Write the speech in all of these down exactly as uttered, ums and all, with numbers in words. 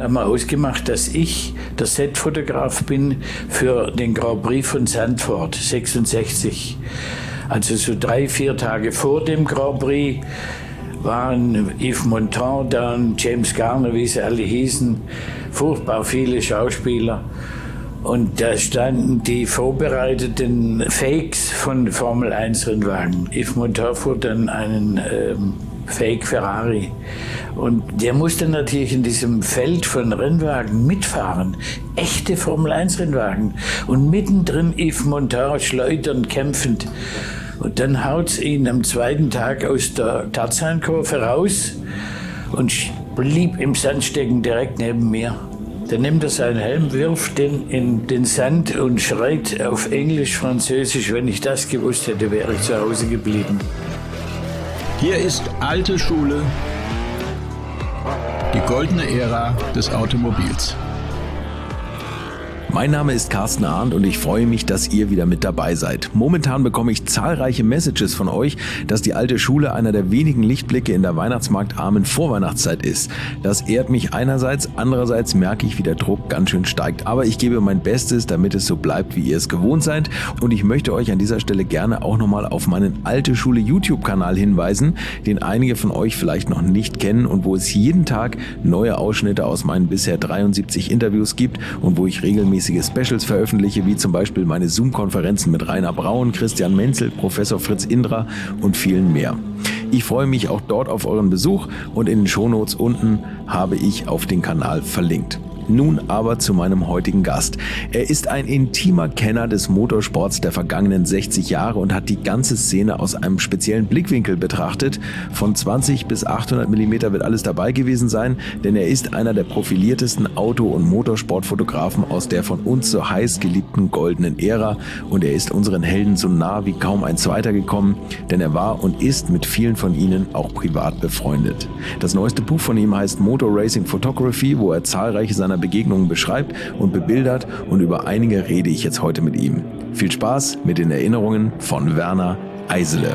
haben wir ausgemacht, dass ich der Setfotograf bin für den Grand Prix von Zandvoort sechsundsechzig. Also so drei, vier Tage vor dem Grand Prix waren Yves Montand da und James Garner, wie sie alle hießen, furchtbar viele Schauspieler. Und da standen die vorbereiteten Fakes von Formel eins Rennwagen. Yves Montand fuhr dann einen ähm, Fake Ferrari. Und der musste natürlich in diesem Feld von Rennwagen mitfahren. Echte Formel eins Rennwagen. Und mittendrin Yves Montand schleudernd, kämpfend. Und dann haut's ihn am zweiten Tag aus der Tarzankurve raus und blieb im Sand stecken, direkt neben mir. Dann nimmt er seinen Helm, wirft den in den Sand und schreit auf Englisch, Französisch. Wenn ich das gewusst hätte, wäre ich zu Hause geblieben. Hier ist alte Schule, die goldene Ära des Automobils. Mein Name ist Carsten Arndt und ich freue mich, dass ihr wieder mit dabei seid. Momentan bekomme ich zahlreiche Messages von euch, dass die alte Schule einer der wenigen Lichtblicke in der weihnachtsmarktarmen Vorweihnachtszeit ist. Das ehrt mich einerseits, andererseits merke ich, wie der Druck ganz schön steigt. Aber ich gebe mein Bestes, damit es so bleibt, wie ihr es gewohnt seid. Und ich möchte euch an dieser Stelle gerne auch nochmal auf meinen Alte Schule YouTube-Kanal hinweisen, den einige von euch vielleicht noch nicht kennen und wo es jeden Tag neue Ausschnitte aus meinen bisher dreiundsiebzig Interviews gibt und wo ich regelmäßig Specials veröffentliche, wie zum Beispiel meine Zoom-Konferenzen mit Rainer Braun, Christian Menzel, Professor Fritz Indra und vielen mehr. Ich freue mich auch dort auf euren Besuch und in den Shownotes unten habe ich auf den Kanal verlinkt. Nun aber zu meinem heutigen Gast. Er ist ein intimer Kenner des Motorsports der vergangenen sechzig Jahre und hat die ganze Szene aus einem speziellen Blickwinkel betrachtet. Von zwanzig bis achthundert Millimeter wird alles dabei gewesen sein, denn er ist einer der profiliertesten Auto- und Motorsportfotografen aus der von uns so heiß geliebten goldenen Ära und er ist unseren Helden so nah wie kaum ein zweiter gekommen, denn er war und ist mit vielen von ihnen auch privat befreundet. Das neueste Buch von ihm heißt Motor Racing Photography, wo er zahlreiche seiner Begegnungen beschreibt und bebildert und über einige rede ich jetzt heute mit ihm. Viel Spaß mit den Erinnerungen von Werner Eisele.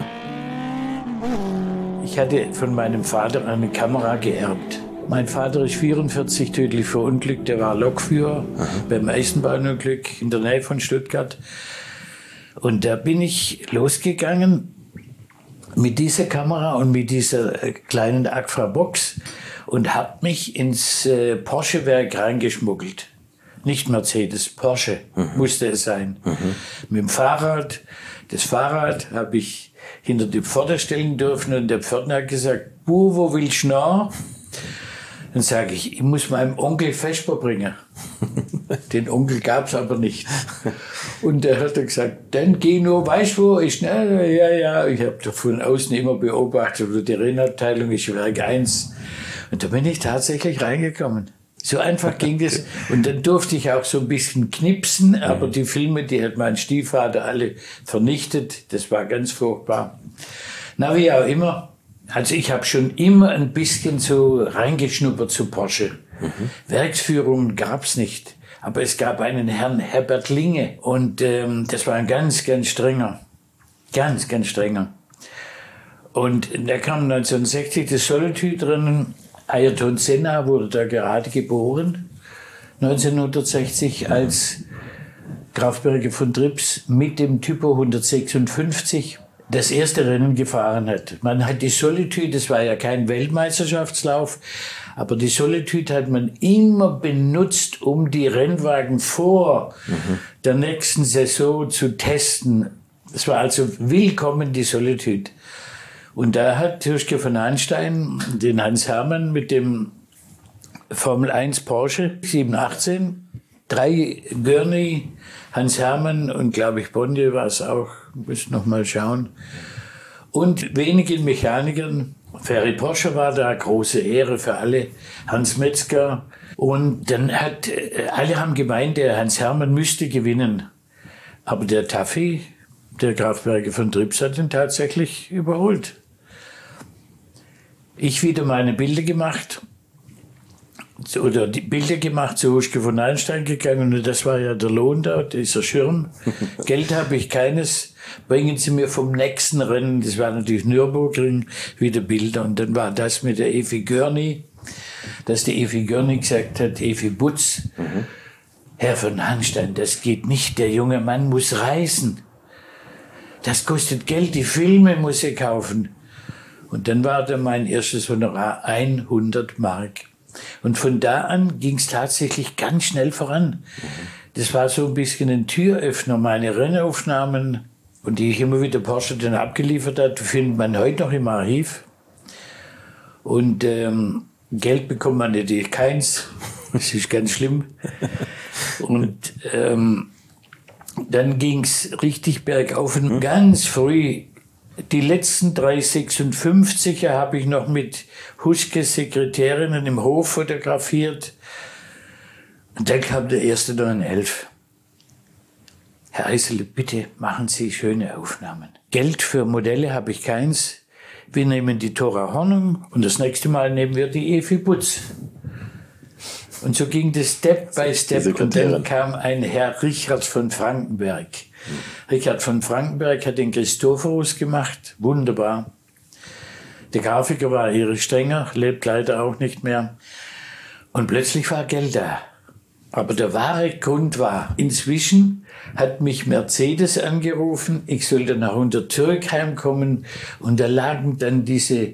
Ich hatte von meinem Vater eine Kamera geerbt. Mein Vater ist vierundvierzig tödlich verunglückt, der war Lokführer Aha. beim Eisenbahnunglück in der Nähe von Stuttgart. Und da bin ich losgegangen mit dieser Kamera und mit dieser kleinen Agfa-Box und habe mich ins äh, Porsche-Werk reingeschmuggelt. Nicht Mercedes, Porsche mhm. musste es sein. Mhm. Mit dem Fahrrad. Das Fahrrad habe ich hinter die Pforte stellen dürfen und der Pförtner hat gesagt, Buh, wo willst du noch? Dann sage ich, ich muss meinem Onkel Vesper bringen. Den Onkel gab's aber nicht. Und der hat gesagt, dann geh nur, weißt du wo ich? Ja, ja, ja. Ich habe von außen immer beobachtet, die Rennabteilung ist Werk eins. Und da bin ich tatsächlich reingekommen. So einfach ging das. Und dann durfte ich auch so ein bisschen knipsen, aber die Filme, die hat mein Stiefvater alle vernichtet. Das war ganz furchtbar. Na, wie auch immer. Also ich habe schon immer ein bisschen so reingeschnuppert zu Porsche. Mhm. Werksführungen gab's nicht. Aber es gab einen Herrn Herbert Linge. Und ähm, das war ein ganz, ganz strenger. Ganz, ganz strenger. Und da kam neunzehnhundertsechzig das Solitude-Rennen. Ayrton Senna wurde da gerade geboren, neunzehnhundertsechzig, als Graf Berge von Trips mit dem Typo hundertsechsundfünfzig das erste Rennen gefahren hat. Man hat die Solitude, das war ja kein Weltmeisterschaftslauf, aber die Solitude hat man immer benutzt, um die Rennwagen vor mhm. der nächsten Saison zu testen. Das war also willkommen, die Solitude. Und da hat Hirschke von Hanstein den Hans Hermann mit dem Formel eins Porsche sieben achtzehn, drei Gurney, Hans Hermann und glaube ich Bondier war es auch, muss noch mal schauen. Und wenigen Mechanikern, Ferry Porsche war da, große Ehre für alle, Hans Metzger. Und dann hat, alle haben gemeint, der Hans Hermann müsste gewinnen. Aber der Taffy, der Graf Berge von Trips, hat ihn tatsächlich überholt. Ich wieder meine Bilder gemacht, oder die Bilder gemacht, zu Hirschke von Hanstein gegangen, und das war ja der Lohn da, dieser Schirm. Geld habe ich keines, bringen Sie mir vom nächsten Rennen, das war natürlich Nürburgring, wieder Bilder. Und dann war das mit der Evi Gurney. dass die Evi Görnig gesagt hat, Evi Butz, mhm. Herr von Hanstein, das geht nicht, der junge Mann muss reisen. Das kostet Geld, die Filme muss er kaufen. Und dann war dann mein erstes Honorar hundert Mark. Und von da an ging es tatsächlich ganz schnell voran. Das war so ein bisschen ein Türöffner. Meine Rennaufnahmen, und die ich immer wieder Porsche dann abgeliefert hat, findet man heute noch im Archiv. Und ähm, Geld bekommt man natürlich keins. Das ist ganz schlimm. Und ähm, dann ging es richtig bergauf. Und ganz früh, die letzten drei sechsundfünfziger habe ich noch mit Huschkes Sekretärinnen im Hof fotografiert. Und dann kam der erste neunundelf. Herr Eisele, bitte machen Sie schöne Aufnahmen. Geld für Modelle habe ich keins. Wir nehmen die Thora Hornung und das nächste Mal nehmen wir die Evi Butz. Und so ging das Step by Step. Und dann kam ein Herr Richard von Frankenberg. Hm. Richard von Frankenberg hat den Christophorus gemacht. Wunderbar. Der Grafiker war Erich Strenger, lebt leider auch nicht mehr. Und plötzlich war Geld da. Aber der wahre Grund war, inzwischen hat mich Mercedes angerufen, ich sollte nach Untertürkheim kommen und da lagen dann diese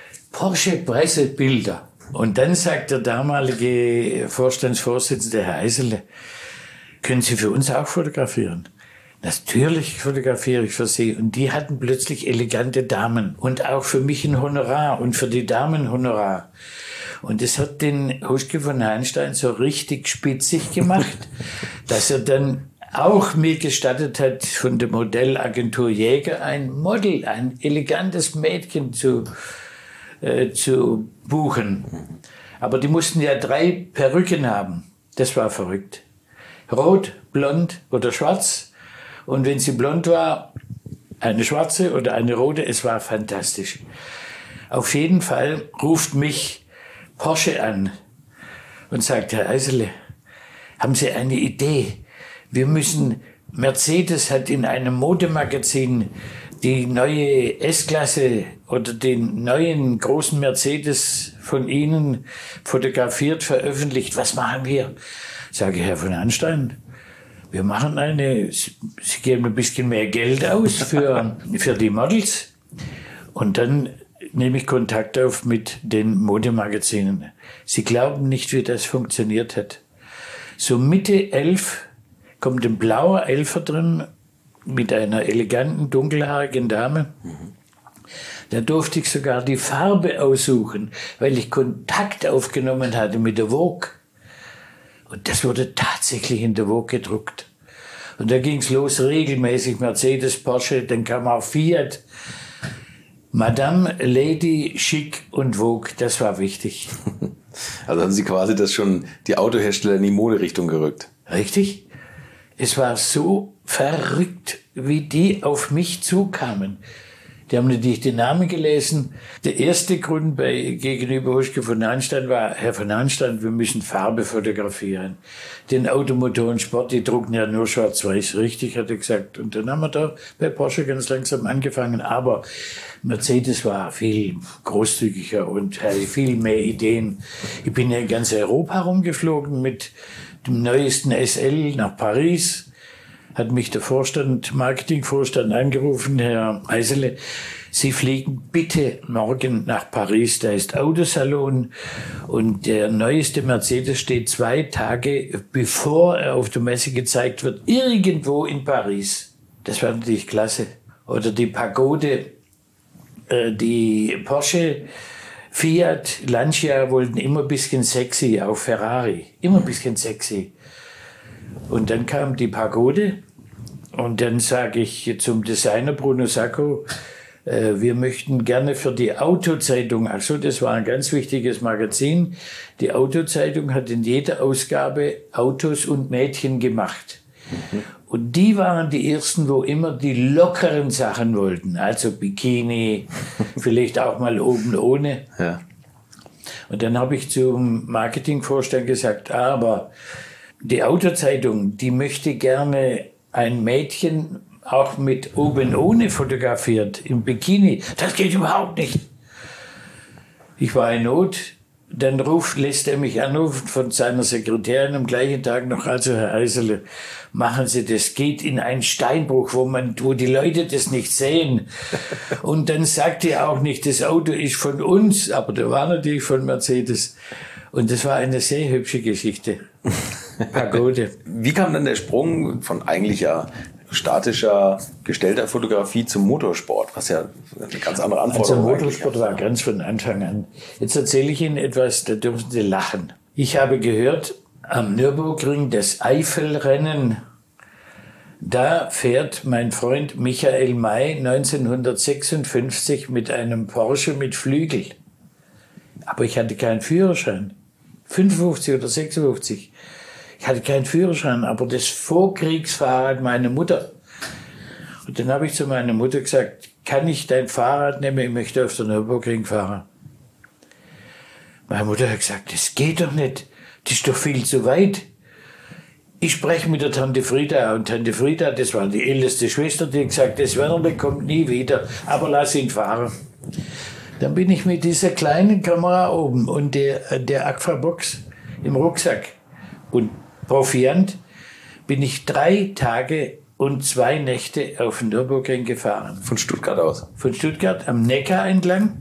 Porsche-Pressebilder. Und dann sagt der damalige Vorstandsvorsitzende, Herr Eisele, können Sie für uns auch fotografieren? Natürlich fotografiere ich für Sie. Und die hatten plötzlich elegante Damen und auch für mich ein Honorar und für die Damen Honorar. Und das hat den Huschke von Hanstein so richtig spitzig gemacht, dass er dann auch mir gestattet hat, von der Modellagentur Jäger ein Model, ein elegantes Mädchen zu, äh, zu buchen. Aber die mussten ja drei Perücken haben. Das war verrückt. Rot, blond oder schwarz. Und wenn sie blond war, eine schwarze oder eine rote, es war fantastisch. Auf jeden Fall ruft mich Porsche an und sagt, Herr Eisele, haben Sie eine Idee? Wir müssen, Mercedes hat in einem Modemagazin die neue S-Klasse oder den neuen großen Mercedes von Ihnen fotografiert, veröffentlicht. Was machen wir? Sage Herr von Hanstein, wir machen eine, Sie geben ein bisschen mehr Geld aus für, für die Models. Und dann nehme ich Kontakt auf mit den Modemagazinen. Sie glauben nicht, wie das funktioniert hat. So Mitte elf kommt ein blauer Elfer drin mit einer eleganten, dunkelhaarigen Dame. Da durfte ich sogar die Farbe aussuchen, weil ich Kontakt aufgenommen hatte mit der Vogue. Und das wurde tatsächlich in der Vogue gedruckt. Und da ging es los, regelmäßig Mercedes, Porsche, dann kam auch Fiat. Madame, Lady, Chic und Vogue, das war wichtig. Also haben Sie quasi das schon, die Autohersteller in die Moderichtung gerückt. Richtig. Es war so verrückt, wie die auf mich zukamen. Die haben natürlich den Namen gelesen. Der erste Grund bei, gegenüber Huschke von Hanstein war, Herr von Hanstein, wir müssen Farbe fotografieren. Den Automotoren Sport, die drucken ja nur schwarz-weiß, richtig, hat er gesagt. Und dann haben wir da bei Porsche ganz langsam angefangen. Aber Mercedes war viel großzügiger und hatte viel mehr Ideen. Ich bin ja in ganz Europa rumgeflogen mit dem neuesten S L nach Paris. Hat mich der Vorstand, Marketingvorstand angerufen, Herr Eisele, Sie fliegen bitte morgen nach Paris, da ist Autosalon und der neueste Mercedes steht zwei Tage, bevor er auf der Messe gezeigt wird, irgendwo in Paris. Das war natürlich klasse. Oder die Pagode, äh, die Porsche, Fiat, Lancia wollten immer ein bisschen sexy, auch Ferrari, immer ein bisschen sexy. Und dann kam die Pagode und dann sage ich zum Designer Bruno Sacco, äh, wir möchten gerne für die Autozeitung, ach so, das war ein ganz wichtiges Magazin, die Autozeitung hat in jeder Ausgabe Autos und Mädchen gemacht. Mhm. Und die waren die ersten, wo immer die lockeren Sachen wollten, also Bikini, vielleicht auch mal oben ohne. Ja. Und dann habe ich zum Marketingvorstand gesagt, aber die Autozeitung, die möchte gerne ein Mädchen auch mit oben ohne fotografiert, im Bikini. Das geht überhaupt nicht. Ich war in Not, dann ruft, lässt er mich anrufen von seiner Sekretärin am gleichen Tag noch, also Herr Eisele, machen Sie das, geht in einen Steinbruch, wo man, wo die Leute das nicht sehen. Und dann sagt er auch nicht, das Auto ist von uns, aber der war natürlich von Mercedes. Und das war eine sehr hübsche Geschichte. Pagode. Wie kam dann der Sprung von eigentlich ja statischer, gestellter Fotografie zum Motorsport, was ja eine ganz andere Anforderung Also Motorsport war ganz von Anfang an. Jetzt erzähle ich Ihnen etwas, da dürfen Sie lachen. Ich habe gehört, am Nürburgring das Eifelrennen, da fährt mein Freund Michael May neunzehnhundertsechsundfünfzig mit einem Porsche mit Flügel. Aber ich hatte keinen Führerschein. fünfundfünfzig oder sechsundfünfzig. Ich hatte keinen Führerschein, aber das Vorkriegsfahrrad meiner Mutter. Und dann habe ich zu meiner Mutter gesagt, kann ich dein Fahrrad nehmen, ich möchte auf der Nürburgring fahren. Meine Mutter hat gesagt, das geht doch nicht, das ist doch viel zu weit. Ich spreche mit der Tante Frieda und Tante Frieda, das war die älteste Schwester, die hat gesagt, das Wernerle kommt nie wieder, aber lass ihn fahren. Dann bin ich mit dieser kleinen Kamera oben und der, der Agfa-Box im Rucksack und Proviant bin ich drei Tage und zwei Nächte auf den Nürburgring gefahren. Von Stuttgart aus? Von Stuttgart am Neckar entlang,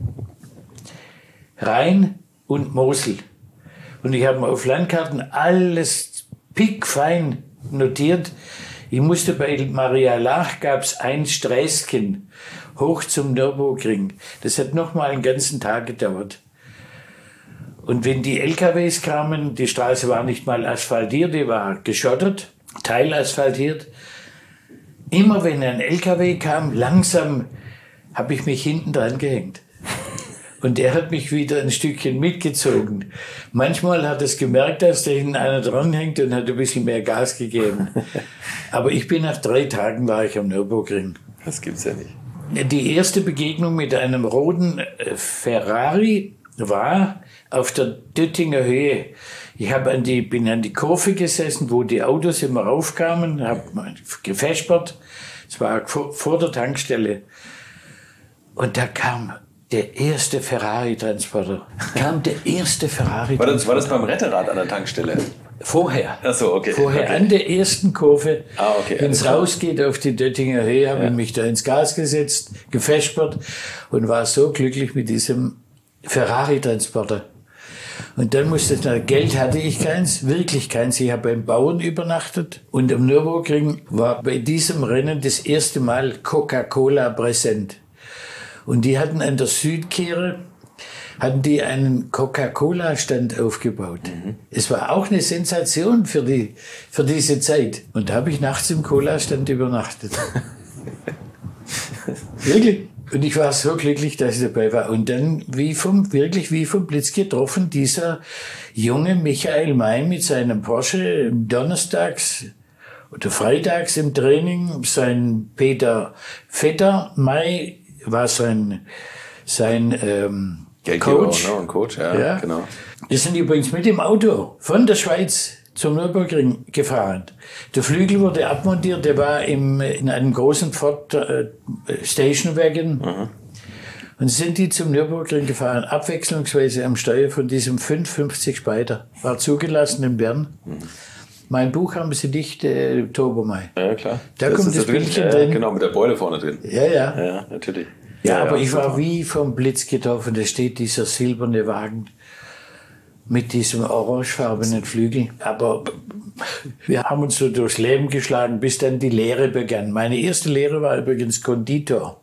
Rhein und Mosel. Und ich habe auf Landkarten alles pickfein notiert. Ich musste bei Maria Laach, gab es ein Sträßchen hoch zum Nürburgring. Das hat noch mal einen ganzen Tag gedauert. Und wenn die L K Ws kamen, die Straße war nicht mal asphaltiert, die war geschottert, teilasphaltiert. Immer wenn ein L K W kam, langsam habe ich mich hinten dran gehängt. Und er hat mich wieder ein Stückchen mitgezogen. Manchmal hat es gemerkt, dass da hinten einer dranhängt und hat ein bisschen mehr Gas gegeben. Aber ich bin nach drei Tagen war ich am Nürburgring. Das gibt's ja nicht. Die erste Begegnung mit einem roten Ferrari war auf der Döttinger Höhe. Ich hab an die, bin an die Kurve gesessen, wo die Autos immer raufkamen, habe gefespert. Es war vor der Tankstelle. Und da kam der erste Ferrari-Transporter. Kam der erste Ferrari-Transporter. War das, war das beim Retterrad an der Tankstelle? Vorher. Ach so, okay. Vorher okay. An der ersten Kurve. Ah, okay. Wenn es rausgeht auf die Döttinger Höhe, habe ja. ich mich da ins Gas gesetzt, gefespert und war so glücklich mit diesem Ferrari-Transporter. Und dann musste ich, Geld hatte ich keins, wirklich keins. Ich habe beim Bauern übernachtet. Und am Nürburgring war bei diesem Rennen das erste Mal Coca-Cola präsent. Und die hatten an der Südkehre, hatten die einen Coca-Cola-Stand aufgebaut. Mhm. Es war auch eine Sensation für, die, für diese Zeit. Und da habe ich nachts im Cola-Stand übernachtet. Wirklich. Und ich war so glücklich, dass ich dabei war. Und dann, wie vom, wirklich wie vom Blitz getroffen, dieser junge Michael May mit seinem Porsche donnerstags oder freitags im Training. Sein Peter Vetter May war sein, sein ähm, Coach. Ne? Und Coach, ja, ja, genau. Wir sind übrigens mit dem Auto von der Schweiz zum Nürburgring gefahren. Der Flügel wurde abmontiert, der war im, in einem großen Ford äh, Station Wagon. Mhm. Und sind die zum Nürburgring gefahren, abwechslungsweise am Steuer von diesem fünf fünfzig Spider. War zugelassen in Bern. Mhm. Mein Buch haben Sie nicht, äh, Tobermay. Ja, klar. Da das kommt das Bildchen drin. drin. Ja, genau, mit der Beule vorne drin. Ja, ja. Ja, natürlich. Ja, ja aber ja, ich war super. wie vom Blitz getroffen. Da steht dieser silberne Wagen mit diesem orangefarbenen Flügel. Aber wir haben uns so durchs Leben geschlagen, bis dann die Lehre begann. Meine erste Lehre war übrigens Konditor.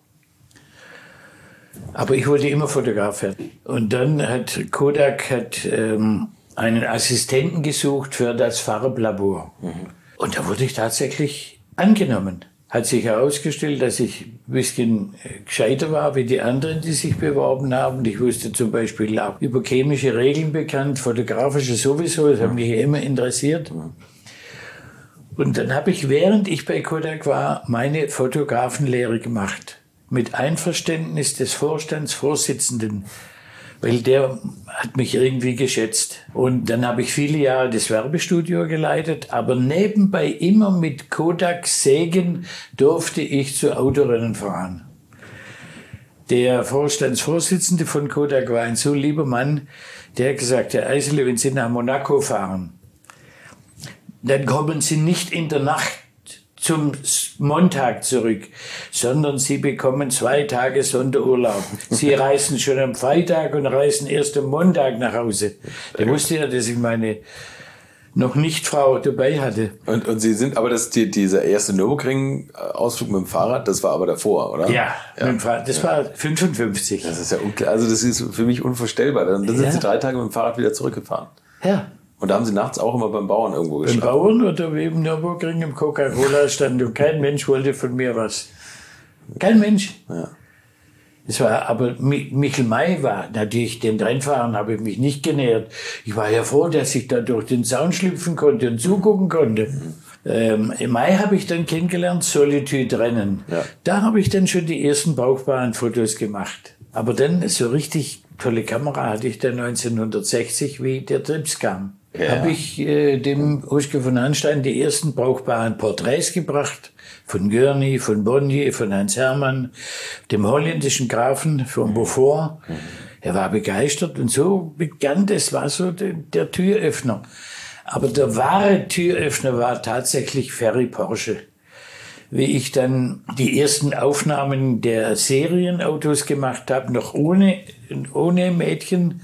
Aber ich wollte immer Fotograf werden. Und dann hat Kodak hat, ähm, einen Assistenten gesucht für das Farblabor. Mhm. Und da wurde ich tatsächlich angenommen. Hat sich herausgestellt, dass ich ein bisschen gescheiter war wie die anderen, die sich beworben haben. Ich wusste zum Beispiel auch über chemische Regeln bekannt, fotografische sowieso, das hat mich immer interessiert. Und dann habe ich, während ich bei Kodak war, meine Fotografenlehre gemacht. Mit Einverständnis des Vorstandsvorsitzenden, weil der hat mich irgendwie geschätzt. Und dann habe ich viele Jahre das Werbestudio geleitet, aber nebenbei immer mit Kodak Segen durfte ich zu Autorennen fahren. Der Vorstandsvorsitzende von Kodak war ein so lieber Mann, der hat gesagt, Herr Eisele, wenn Sie nach Monaco fahren, dann kommen Sie nicht in der Nacht zum Montag zurück, sondern Sie bekommen zwei Tage Sonderurlaub. Sie reisen schon am Freitag und reisen erst am Montag nach Hause. Der wusste ja, dass ich meine noch nicht Frau dabei hatte. Und, und Sie sind, aber das, die, dieser erste Nürburgring-Ausflug mit dem Fahrrad, das war aber davor, oder? Ja, ja. Mit dem Fahrrad, das ja. war fünfundfünfzig. Das ist ja unklar. Also das ist für mich unvorstellbar. Dann, dann sind ja. Sie drei Tage mit dem Fahrrad wieder zurückgefahren. Ja. Und da haben Sie nachts auch immer beim Bauern irgendwo geschlafen? Beim Bauern oder im Nürburgring im Coca-Cola-Stand und kein Mensch wollte von mir was. Kein Mensch. Ja. Das war, aber Michel May war natürlich, dem Rennfahren habe ich mich nicht genähert. Ich war ja froh, dass ich da durch den Zaun schlüpfen konnte und zugucken konnte. Mhm. Ähm, Im Mai habe ich dann kennengelernt, Solitude-Rennen. Ja. Da habe ich dann schon die ersten brauchbaren Fotos gemacht. Aber dann so richtig tolle Kamera hatte ich dann neunzehnhundertsechzig, wie der Trips kam. Ja. Habe ich äh, dem Huschke von Hanstein die ersten brauchbaren Porträts gebracht. Von Görny, von Bonnier, von Hans Hermann, dem holländischen Grafen von Beaufort. Mhm. Er war begeistert und so begann, das war so der, der Türöffner. Aber der wahre Türöffner war tatsächlich Ferry Porsche. Wie ich dann die ersten Aufnahmen der Serienautos gemacht habe, noch ohne, ohne Mädchen,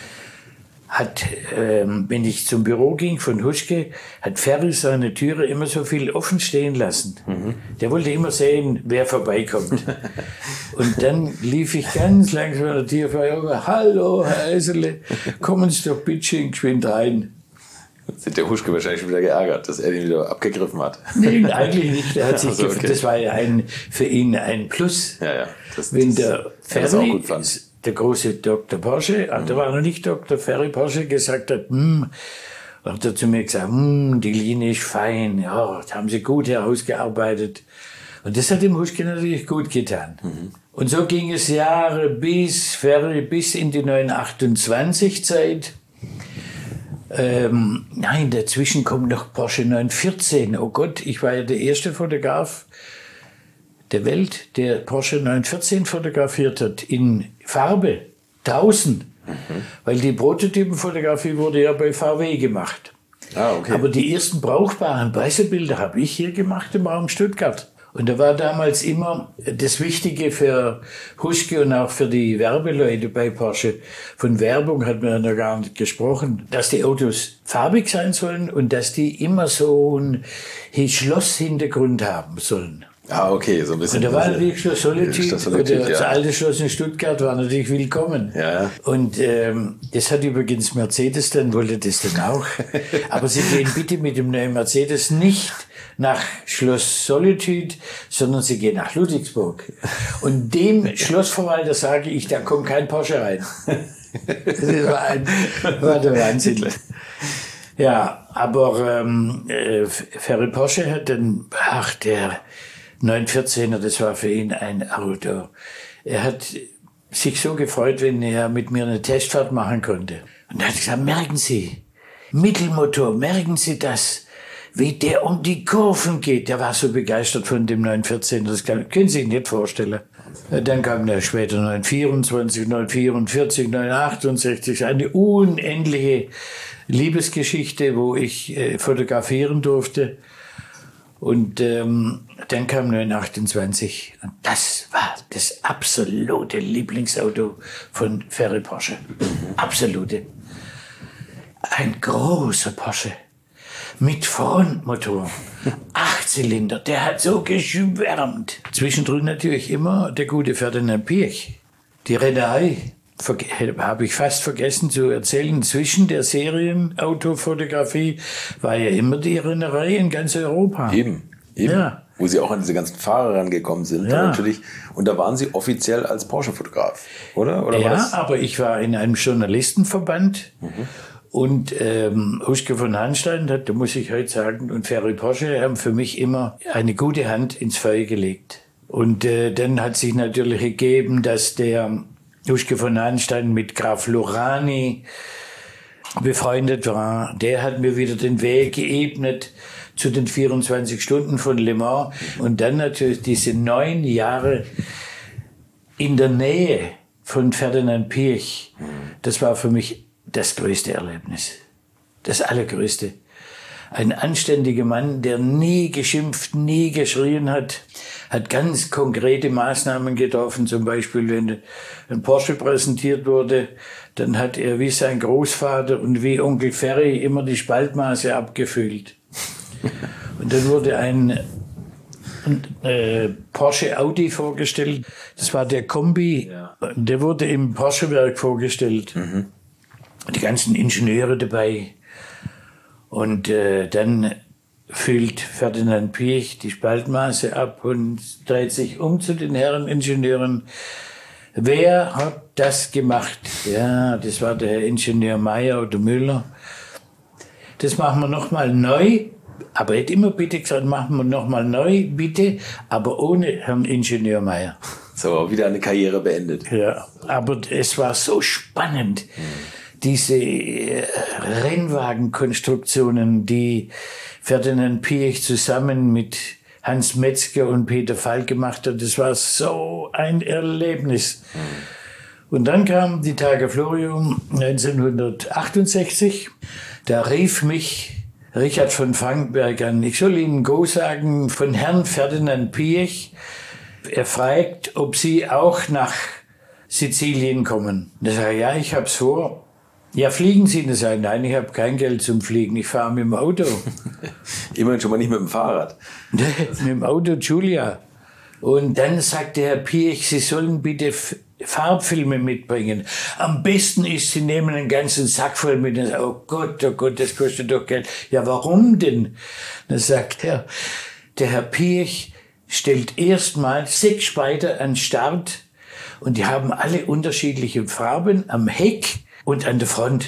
hat, ähm, wenn ich zum Büro ging von Huschke, hat Ferry seine Türe immer so viel offen stehen lassen. Mhm. Der wollte immer sehen, wer vorbeikommt. Und dann lief ich ganz langsam an der Tür vorbei. Hallo, Herr Eisele, kommen Sie doch bitte geschwind rein. Jetzt hat der Huschke wahrscheinlich schon wieder geärgert, dass er den wieder abgegriffen hat. Nein, eigentlich nicht. Der hat sich also, okay. Das war ja ein, für ihn ein Plus. Ja, ja. Das, wenn das, der Ferry, auch gut fand. Der große Doktor Porsche, mhm. der war noch nicht Doktor Ferry Porsche, gesagt hat, hm, hat er zu mir gesagt, hm, die Linie ist fein, ja, das haben sie gut herausgearbeitet. Und das hat dem Huschke natürlich gut getan. Mhm. Und so ging es Jahre bis Ferry, bis in die neunhundertachtundzwanzig Zeit. Ähm, nein, dazwischen kommt noch Porsche neunhundertvierzehn. Oh Gott, ich war ja der erste Fotograf der Welt, der Porsche neunhundertvierzehn fotografiert hat, in Farbe, draußen. Mhm. Weil die Prototypenfotografie wurde ja bei V W gemacht. Ah, okay. Aber die ersten brauchbaren Pressebilder habe ich hier gemacht im Raum Stuttgart. Und da war damals immer das Wichtige für Huschke und auch für die Werbeleute bei Porsche. Von Werbung hat man ja noch gar nicht gesprochen, dass die Autos farbig sein sollen und dass die immer so einen Schlosshintergrund haben sollen. Ah, okay, so ein bisschen. Und da war natürlich Schloss Solitude, Solitude oder ja. das alte Schloss in Stuttgart war natürlich willkommen. Ja. Und ähm, das hat übrigens Mercedes dann, wollte das dann auch. Aber Sie gehen bitte mit dem neuen Mercedes nicht nach Schloss Solitude, sondern Sie gehen nach Ludwigsburg. Und dem Schlossverwalter sage ich, da kommt kein Porsche rein. Das war, ein, war der Wahnsinn. Ja, aber ähm, äh, Ferry Porsche hat dann, ach, der neunhundertvierzehner, das war für ihn ein Auto. Er hat sich so gefreut, wenn er mit mir eine Testfahrt machen konnte. Und er hat gesagt, merken Sie, Mittelmotor, merken Sie das, wie der um die Kurven geht. Der war so begeistert von dem neunhundertvierzehner, das kann, können Sie sich nicht vorstellen. Dann kam der später neunhundertvierundzwanzig, neunhundertvierundvierzig, neunhundertachtundsechzig, eine unendliche Liebesgeschichte, wo ich äh, fotografieren durfte. Und ähm, dann kam neunhundertachtundzwanzig und das war das absolute Lieblingsauto von Ferry Porsche. Absolute. Ein großer Porsche mit Frontmotor, acht Zylinder, der hat so geschwärmt. Zwischendrin natürlich immer der gute Ferdinand Piech. Die Rennerei habe ich fast vergessen zu erzählen. Zwischen der Serienautofotografie war ja immer die Rennerei in ganz Europa. Eben, eben. Ja. Wo Sie auch an diese ganzen Fahrer rangekommen sind. Ja. Natürlich. Und da waren Sie offiziell als Porsche-Fotograf, oder? oder ja, war das? Aber ich war in einem Journalistenverband. Mhm. Und ähm, Huschke von Hanstein, da muss ich heute sagen, und Ferry Porsche haben für mich immer eine gute Hand ins Feuer gelegt. Und äh, dann hat sich natürlich gegeben, dass der Huschke von Hanstein mit Graf Lorani befreundet war. Der hat mir wieder den Weg geebnet zu den vierundzwanzig Stunden von Le Mans. Und dann natürlich diese neun Jahre in der Nähe von Ferdinand Piëch, das war für mich das größte Erlebnis. Das allergrößte. Ein anständiger Mann, der nie geschimpft, nie geschrien hat, hat ganz konkrete Maßnahmen getroffen. Zum Beispiel, wenn ein Porsche präsentiert wurde, dann hat er wie sein Großvater und wie Onkel Ferry immer die Spaltmaße abgefüllt. Und dann wurde ein, ein äh, Porsche Audi vorgestellt. Das war der Kombi. Ja. Der wurde im Porsche-Werk vorgestellt. Mhm. Die ganzen Ingenieure dabei. Und äh, dann füllt Ferdinand Piëch die Spaltmaße ab und dreht sich um zu den Herren Ingenieuren. Wer hat das gemacht? Ja, das war der Herr Ingenieur Meyer oder Müller. Das machen wir nochmal neu. Aber er hat immer bitte gesagt, machen wir nochmal neu, bitte, aber ohne Herrn Ingenieur Meyer. So, wieder eine Karriere beendet. Ja, aber es war so spannend. Mhm. Diese Rennwagenkonstruktionen, die Ferdinand Piëch zusammen mit Hans Metzger und Peter Falk gemacht hat, das war so ein Erlebnis. Mhm. Und dann kam die Tage Florium neunzehnhundertachtundsechzig. Da rief mich Richard von Frankenberg an. Ich soll Ihnen Go sagen von Herrn Ferdinand Piëch. Er fragt, ob Sie auch nach Sizilien kommen. Da sage ich, ja, ich hab's vor. Ja, fliegen Sie? Da sage ich, nein, ich habe kein Geld zum Fliegen. Ich fahre mit dem Auto. Immerhin schon mal nicht mit dem Fahrrad. Mit dem Auto Giulia. Und dann sagte Herr Piëch, Sie sollen bitte Farbfilme mitbringen. Am besten ist, Sie nehmen einen ganzen Sack voll mit. Und sagen, oh Gott, oh Gott, das kostet doch Geld. Ja, warum denn? Dann sagt er, der Herr Piëch stellt erstmals sechs Speider an Start und die haben alle unterschiedliche Farben am Heck und an der Front.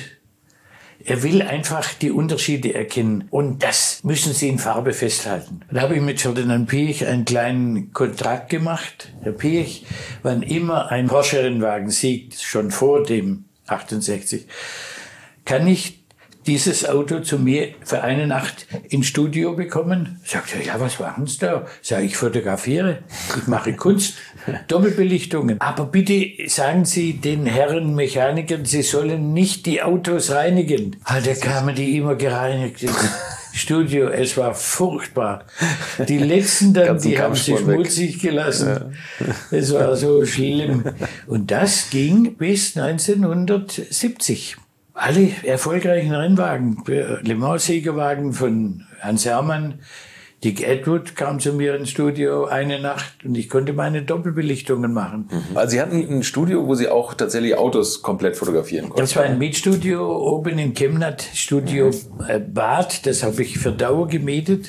Er will einfach die Unterschiede erkennen. Und das müssen Sie in Farbe festhalten. Da habe ich mit Ferdinand Piëch einen kleinen Kontrakt gemacht. Herr Piëch, wann immer ein Porsche-Rennwagen siegt, schon vor dem achtundsechzig, kann ich dieses Auto zu mir für eine Nacht ins Studio bekommen? Sagt er, ja, was machen Sie da? Sag ich, fotografiere, ich mache Kunst, Doppelbelichtungen. Aber bitte sagen Sie den Herren Mechanikern, sie sollen nicht die Autos reinigen. Ah, da kamen die immer gereinigt ins Studio. Es war furchtbar. Die letzten dann, die haben sich schmutzig gelassen. Ja. Es war so schlimm. Und das ging bis neunzehnhundertsiebzig. Alle erfolgreichen Rennwagen, Le Mans-Siegerwagen von Hans Herrmann, Dick Edward kam zu mir ins Studio eine Nacht und ich konnte meine Doppelbelichtungen machen. Also Sie hatten ein Studio, wo Sie auch tatsächlich Autos komplett fotografieren konnten? Das war ein Mietstudio oben in Chemnat, Studio mhm. Bad, das habe ich für Dauer gemietet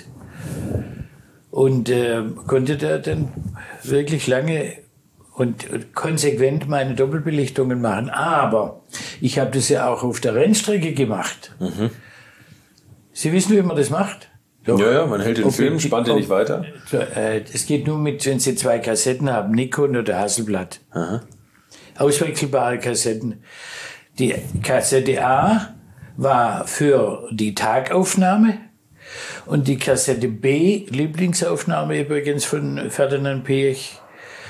und äh, konnte da dann wirklich lange und konsequent meine Doppelbelichtungen machen. Aber ich habe das ja auch auf der Rennstrecke gemacht. Mhm. Sie wissen, wie man das macht? Doch. Ja, ja, man hält den ob Film, spannt den nicht weiter. Es geht nur mit, wenn Sie zwei Kassetten haben, Nikon oder Hasselblad. Aha. Auswechselbare Kassetten. Die Kassette A war für die Tagaufnahme und die Kassette B, Lieblingsaufnahme übrigens von Ferdinand Piëch,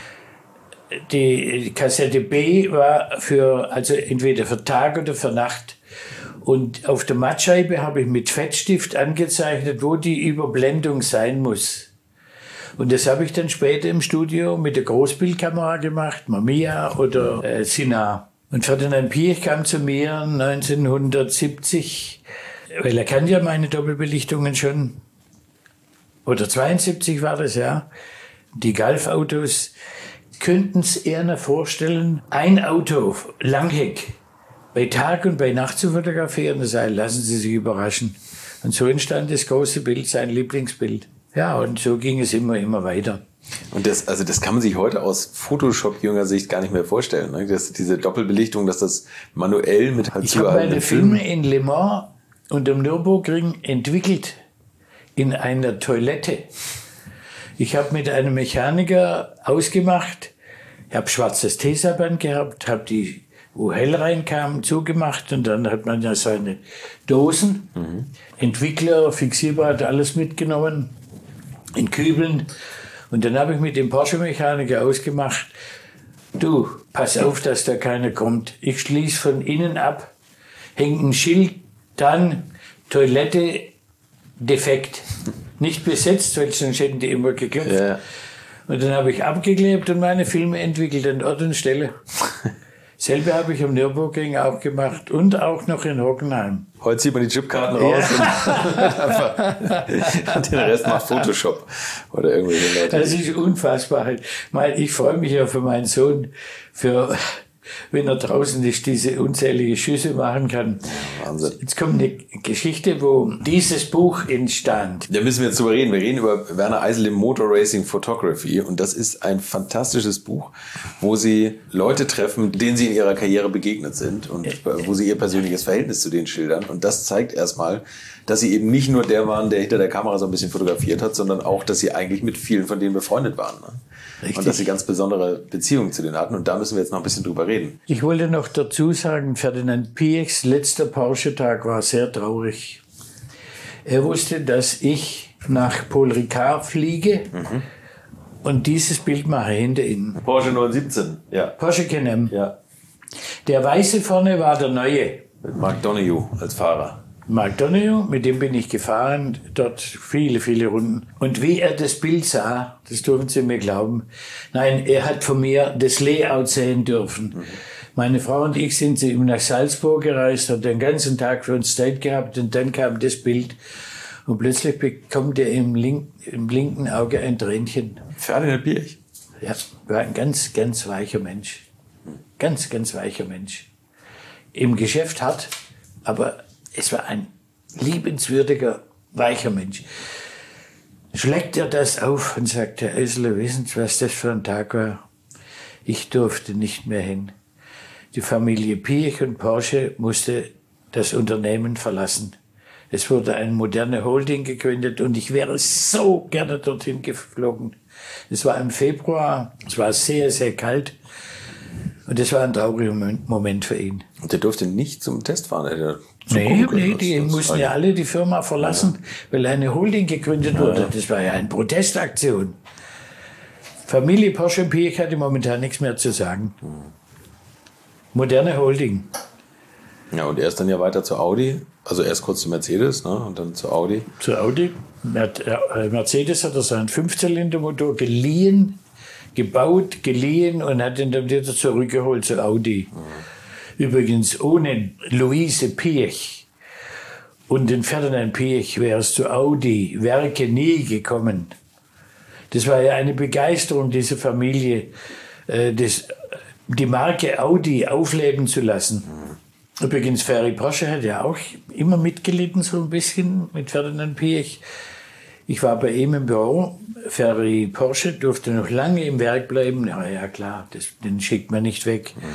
die Kassette B war für, also entweder für Tag oder für Nacht. Und auf der Mattscheibe habe ich mit Fettstift angezeichnet, wo die Überblendung sein muss. Und das habe ich dann später im Studio mit der Großbildkamera gemacht, Mamiya oder äh, Sinar. Und Ferdinand Piëch kam zu mir neunzehnhundertsiebzig, weil er kannte ja meine Doppelbelichtungen schon. Oder zweiundsiebzig war das, ja. Die Golf-Autos. Könnten Sie eher vorstellen, ein Auto, Langheck, bei Tag und bei Nacht zu fotografieren? Das heißt, lassen Sie sich überraschen. Und so entstand das große Bild, sein Lieblingsbild. Ja, und so ging es immer, immer weiter. Und das, also das kann man sich heute aus Photoshop-jünger Sicht gar nicht mehr vorstellen, ne? Dass diese Doppelbelichtung, dass das manuell mit halt Ich habe meine Filme in Le Mans und am Nürburgring entwickelt in einer Toilette. Ich habe mit einem Mechaniker ausgemacht, ich habe schwarzes Tesaband gehabt, habe die, wo hell reinkam, zugemacht und dann hat man ja seine Dosen, mhm. Entwickler, Fixierbad, alles mitgenommen, in Kübeln. Und dann habe ich mit dem Porsche-Mechaniker ausgemacht, du, pass auf, dass da keiner kommt. Ich schließe von innen ab, hängt ein Schild, dann Toilette defekt. Nicht besetzt, weil sonst hätten die immer geklopft. Ja. Und dann habe ich abgeklebt und meine Filme entwickelt an Ort und Stelle. Selber habe ich am Nürburgring auch gemacht und auch noch in Hockenheim. Heute zieht man die Chipkarten raus ja. und, und den Rest macht Photoshop oder irgendwelche Leute. Das ist unfassbar. Ich freue mich ja für meinen Sohn, für, wenn er draußen ist, diese unzählige Schüsse machen kann. Wahnsinn. Jetzt kommt eine Geschichte, wo dieses Buch entstand. Da müssen wir jetzt drüber reden. Wir reden über Werner Eisele Motor Racing Photography und das ist ein fantastisches Buch, wo Sie Leute treffen, denen Sie in ihrer Karriere begegnet sind und wo Sie Ihr persönliches Verhältnis zu denen schildern. Und das zeigt erstmal, dass Sie eben nicht nur der waren, der hinter der Kamera so ein bisschen fotografiert hat, sondern auch, dass Sie eigentlich mit vielen von denen befreundet waren. Ne? Richtig. Und dass Sie ganz besondere Beziehungen zu denen hatten. Und da müssen wir jetzt noch ein bisschen drüber reden. Ich wollte noch dazu sagen, Ferdinand Piechs letzter Porsche-Tag war sehr traurig. Er wusste, dass ich nach Paul Ricard fliege mhm. und dieses Bild mache hinter ihm. Porsche neun siebzehn, ja. Porsche Can-Am. Ja. Der weiße vorne war der neue. Mit Mark Donoghue als Fahrer. Mark Donoghue, mit dem bin ich gefahren, dort viele, viele Runden. Und wie er das Bild sah, das dürfen Sie mir glauben, nein, er hat von mir das Layout sehen dürfen. Mhm. Meine Frau und ich sind zu ihm nach Salzburg gereist, hat den ganzen Tag für uns Zeit gehabt und dann kam das Bild. Und plötzlich bekommt er im, link, im linken Auge ein Tränchen. Ferdinand Piech? Ja, war ein ganz, ganz weicher Mensch. Ganz, ganz weicher Mensch. Im Geschäft hart, aber es war ein liebenswürdiger, weicher Mensch. Schlägt er das auf und sagt, Herr Eisele, wissen Sie, was das für ein Tag war? Ich durfte nicht mehr hin. Die Familie Piech und Porsche musste das Unternehmen verlassen. Es wurde eine moderne Holding gegründet und ich wäre so gerne dorthin geflogen. Es war im Februar, es war sehr, sehr kalt. Und das war ein trauriger Moment für ihn. Und der durfte nicht zum Test fahren? Er nee, nee, die mussten ja alle die Firma verlassen, ja. weil eine Holding gegründet ja, wurde. Das war ja eine Protestaktion. Familie Porsche und Piech hatte momentan nichts mehr zu sagen. Moderne Holding. Ja, und er ist dann ja weiter zu Audi. Also erst kurz zu Mercedes, ne, und dann zu Audi. Zu Audi. Mercedes hat er seinen Fünfzylindermotor geliehen, gebaut, geliehen und hat ihn dann wieder zurückgeholt zu Audi. Mhm. Übrigens, ohne Luise Piech und den Ferdinand Piech wäre es zu Audi Werke nie gekommen. Das war ja eine Begeisterung dieser Familie, äh, das, die Marke Audi aufleben zu lassen. Mhm. Übrigens, Ferry Porsche hat ja auch immer mitgelitten, so ein bisschen mit Ferdinand Piech. Ich war bei ihm im Büro. Ferry Porsche durfte noch lange im Werk bleiben. Ja, ja klar, das, den schickt man nicht weg. Mhm.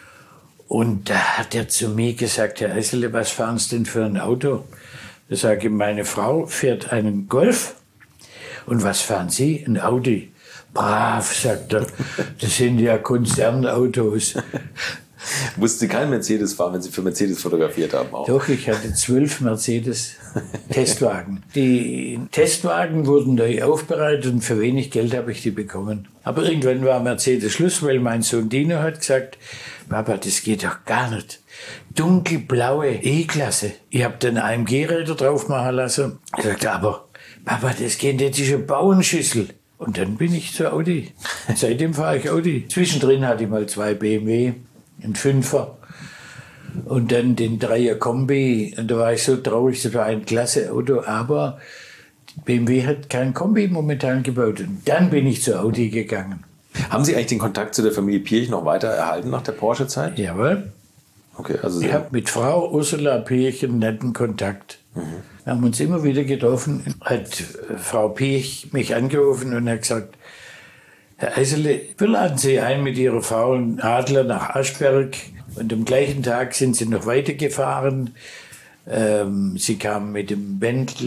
Und da hat er zu mir gesagt, Herr Eisele, was fahren Sie denn für ein Auto? Da sage ich, meine Frau fährt einen Golf. Und was fahren Sie? Ein Audi. Brav, sagt er, das sind ja Konzernautos. Mussten Sie keinen Mercedes fahren, wenn Sie für Mercedes fotografiert haben? Auch? Doch, ich hatte zwölf Mercedes-Testwagen. Die Testwagen wurden neu aufbereitet und für wenig Geld habe ich die bekommen. Aber irgendwann war Mercedes Schluss, weil mein Sohn Dino hat gesagt, Papa, das geht doch gar nicht. Dunkelblaue E-Klasse. Ich habe dann A M G-Räder drauf machen lassen. Ich sagte, aber Papa, das geht nicht, das ist eine Bauernschüssel. Und dann bin ich zu Audi. Seitdem fahre ich Audi. Zwischendrin hatte ich mal zwei B M W. Ein Fünfer und dann den Dreier Kombi. Und da war ich so traurig, das war ein klasse Auto, aber B M W hat kein Kombi momentan gebaut. Und dann bin ich zu Audi gegangen. Haben Sie eigentlich den Kontakt zu der Familie Piech noch weiter erhalten nach der Porsche-Zeit? Jawohl. Okay, also ich habe mit Frau Ursula Piech einen netten Kontakt. Mhm. Wir haben uns immer wieder getroffen. Hat Frau Piech mich angerufen und hat gesagt, Herr Eisele, wir laden Sie ein mit Ihrer Frau und Adler nach Aschberg. Und am gleichen Tag sind Sie noch weitergefahren. Ähm, Sie kamen mit dem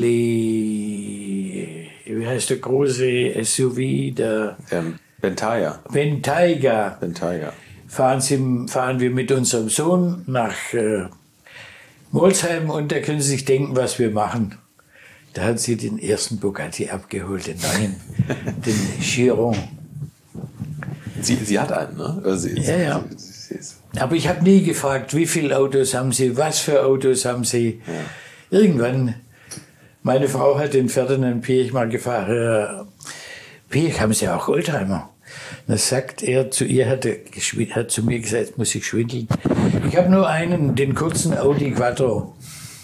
Bentley, wie heißt der große S U V? Der ähm, Bentayga. Bentayga. Bentayga. Fahren, Sie, fahren wir mit unserem Sohn nach äh, Molsheim und da können Sie sich denken, was wir machen. Da hat sie den ersten Bugatti abgeholt, den neuen, den Chiron. Sie, sie hat einen, ne? Also sie, ja, ja. Sie, sie, sie Aber ich habe nie gefragt, wie viele Autos haben Sie, was für Autos haben Sie. Ja. Irgendwann, meine Frau hat den Ferdinand Piëch mal gefragt, äh, Piëch, haben Sie auch Oldtimer? Dann sagt er zu ihr, hat, er, hat zu mir gesagt, jetzt muss ich schwindeln. Ich habe nur einen, den kurzen Audi Quattro.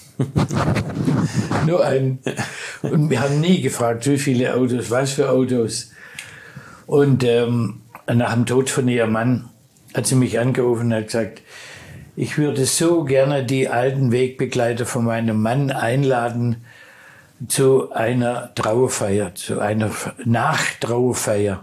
Nur einen. Und wir haben nie gefragt, wie viele Autos, was für Autos. Und ähm, nach dem Tod von ihrem Mann hat sie mich angerufen und hat gesagt, ich würde so gerne die alten Wegbegleiter von meinem Mann einladen zu einer Trauerfeier, zu einer Nachtrauerfeier.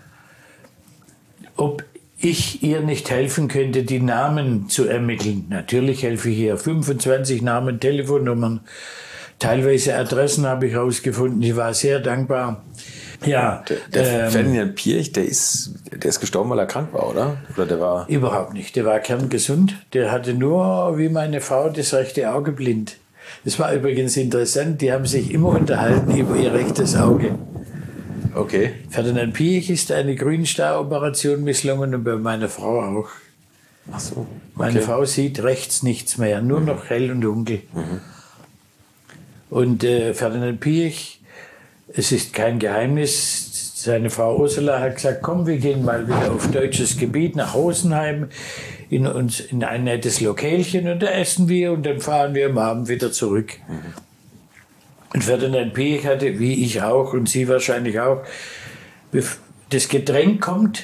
Ob ich ihr nicht helfen könnte, die Namen zu ermitteln. Natürlich helfe ich ihr. fünfundzwanzig Namen, Telefonnummern, teilweise Adressen habe ich rausgefunden. Ich war sehr dankbar. Ja, der, der ähm, Ferdinand Piëch, der ist, der ist gestorben, weil er krank war, oder? Oder der war überhaupt nicht. Der war kerngesund. Der hatte nur, wie meine Frau, das rechte Auge blind. Das war übrigens interessant. Die haben sich immer unterhalten über ihr rechtes Auge. Okay. Ferdinand Piëch ist eine Grünstar-Operation misslungen und bei meiner Frau auch. Ach so. Okay. Meine Frau sieht rechts nichts mehr, nur noch hell und dunkel. Mhm. Und äh, Ferdinand Piëch, es ist kein Geheimnis, seine Frau Ursula hat gesagt, komm, wir gehen mal wieder auf deutsches Gebiet nach Rosenheim in, uns, in ein nettes Lokälchen und da essen wir und dann fahren wir am Abend wieder zurück. Mhm. Und Ferdinand Piëch hatte, wie ich auch und Sie wahrscheinlich auch, das Getränk kommt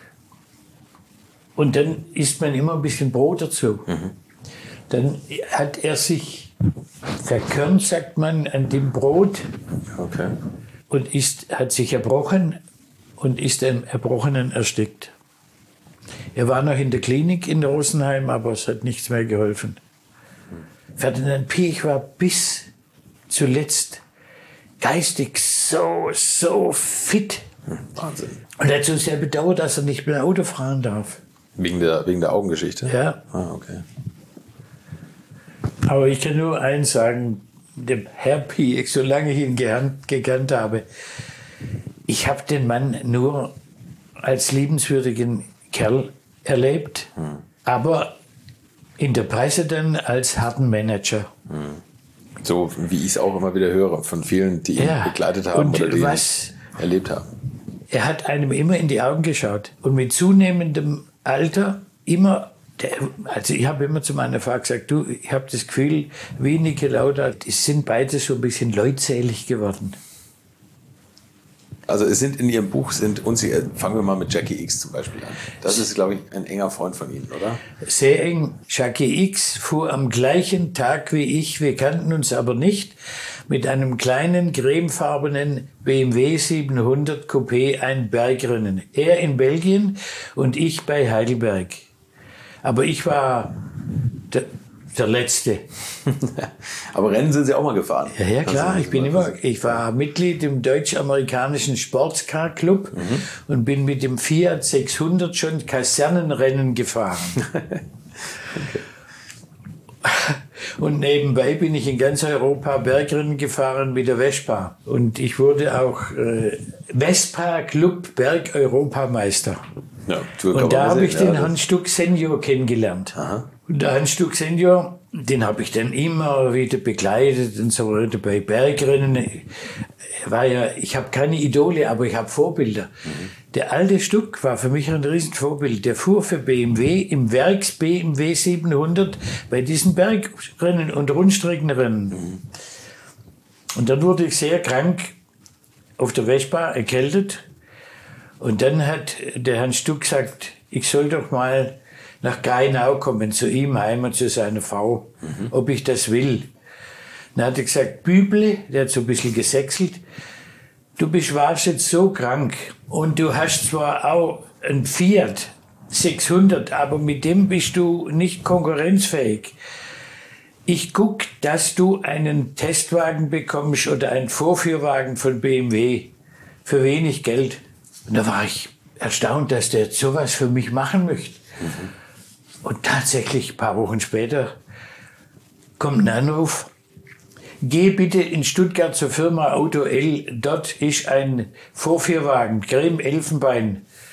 und dann isst man immer ein bisschen Brot dazu. Mhm. Dann hat er sich verkörnt, sagt man, an dem Brot okay. und ist, hat sich erbrochen und ist am Erbrochenen erstickt. Er war noch in der Klinik in Rosenheim, aber es hat nichts mehr geholfen. Mhm. Ferdinand Piëch war bis zuletzt geistig so, so fit. Wahnsinn. Und er hat so sehr bedauert, dass er nicht mehr Auto fahren darf. Wegen der, wegen der Augengeschichte? Ja. Ah, okay. Aber ich kann nur eins sagen, dem Herr Piëch, solange ich ihn gekannt, gekannt habe, ich habe den Mann nur als liebenswürdigen Kerl erlebt, hm. aber in der Presse dann als harten Manager. Hm. So wie ich es auch immer wieder höre von vielen, die ihn ja. begleitet haben und oder die was, ihn erlebt haben. Er hat einem immer in die Augen geschaut und mit zunehmendem Alter immer, der, also ich habe immer zu meiner Frau gesagt, du, ich habe das Gefühl, wie Niki Lauda, die sind beide so ein bisschen leutselig geworden. Also es sind in Ihrem Buch, sind uns, fangen wir mal mit Jackie X zum Beispiel an. Das ist, glaube ich, ein enger Freund von Ihnen, oder? Sehr eng. Jackie X fuhr am gleichen Tag wie ich, wir kannten uns aber nicht, mit einem kleinen cremefarbenen B M W siebenhundert Coupé ein Bergrennen. Er in Belgien und ich bei Heidelberg. Aber ich war der, der Letzte. Aber Rennen sind Sie auch mal gefahren? Ja, ja klar. Also, ich bin immer, ich war Mitglied im deutsch-amerikanischen Sportscar Club mhm. und bin mit dem Fiat sechshundert schon Kasernenrennen gefahren. Okay. Und nebenbei bin ich in ganz Europa Bergrennen gefahren mit der Vespa. Und ich wurde auch äh, Vespa Club Berg-Europameister. Ja, und da habe ich den ja, Hans Stuck Senior kennengelernt. Aha. Und der Hans Stuck Senior, den habe ich dann immer wieder begleitet und so weiter bei Bergrennen. War ja, ich habe keine Idole, aber ich habe Vorbilder. Mhm. Der alte Stuck war für mich ein Riesenvorbild. Der fuhr für B M W im Werks B M W siebenhundert bei diesen Bergrennen und Rundstreckenrennen. Mhm. Und dann wurde ich sehr krank auf der Vespa, erkältet. Und dann hat der Herr Stuck gesagt, ich soll doch mal nach Gainau kommen, zu ihm heim und zu seiner Frau, mhm. ob ich das will. Dann hat er gesagt, Büble, der hat so ein bisschen gesächselt, du bist, warst jetzt so krank und du hast zwar auch ein Fiat sechshundert, aber mit dem bist du nicht konkurrenzfähig. Ich guck, dass du einen Testwagen bekommst oder einen Vorführwagen von B M W für wenig Geld. Und da war ich erstaunt, dass der sowas für mich machen möchte. Mhm. Und tatsächlich, ein paar Wochen später, kommt ein Anruf. Geh bitte in Stuttgart zur Firma Auto L. Dort ist ein Vorführwagen, Creme Elfenbein.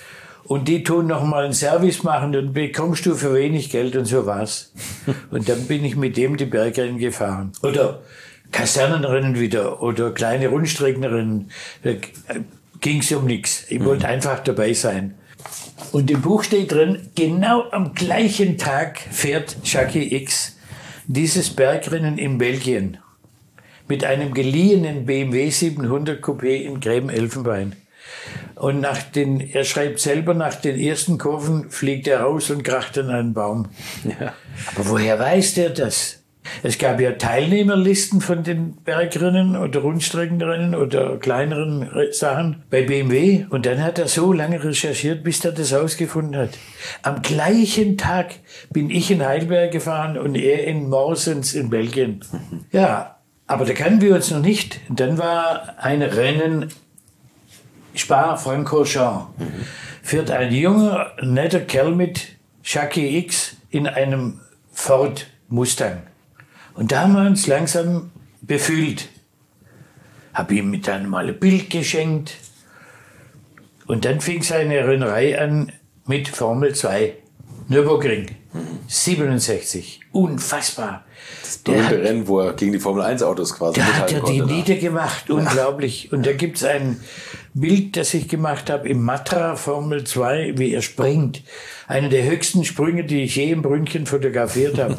Und die tun noch mal einen Service machen, dann bekommst du für wenig Geld und so war's. Und dann bin ich mit dem die Bergrennen gefahren. Oder Kasernenrennen wieder oder kleine Rundstreckenrennen. Da ging's um nichts. Ich wollte einfach dabei sein. Und im Buch steht drin, genau am gleichen Tag fährt Jackie X dieses Bergrennen in Belgien mit einem geliehenen B M W siebenhundert Coupé in Gräben-Elfenbein. Und nach den, er schreibt selber, nach den ersten Kurven fliegt er raus und kracht an einen Baum. Ja. Aber woher weiß der das? Es gab ja Teilnehmerlisten von den Bergrennen oder Rundstreckenrennen oder kleineren Sachen bei B M W. Und dann hat er so lange recherchiert, bis er das ausgefunden hat. Am gleichen Tag bin ich in Heidelberg gefahren und er in Morsens in Belgien. Ja, aber da kannten wir uns noch nicht. Und dann war ein Rennen Spa-Francorchamps. Mhm. Führt ein junger, netter Kerl mit, Jackie X, in einem Ford Mustang. Und da haben wir uns langsam befühlt. Hab ihm dann mal ein Bild geschenkt. Und dann fing seine Rennerei an mit Formel zwei. Nürburgring. siebenundsechzig. Unfassbar. Das berühmte Rennen, wo er gegen die Formel eins Autos quasi da hat er die konnte, niedergemacht. Ja. Unglaublich. Und da gibt's ein Bild, das ich gemacht habe im Matra Formel zwei, wie er springt. Einer der höchsten Sprünge, die ich je im Brünnchen fotografiert habe.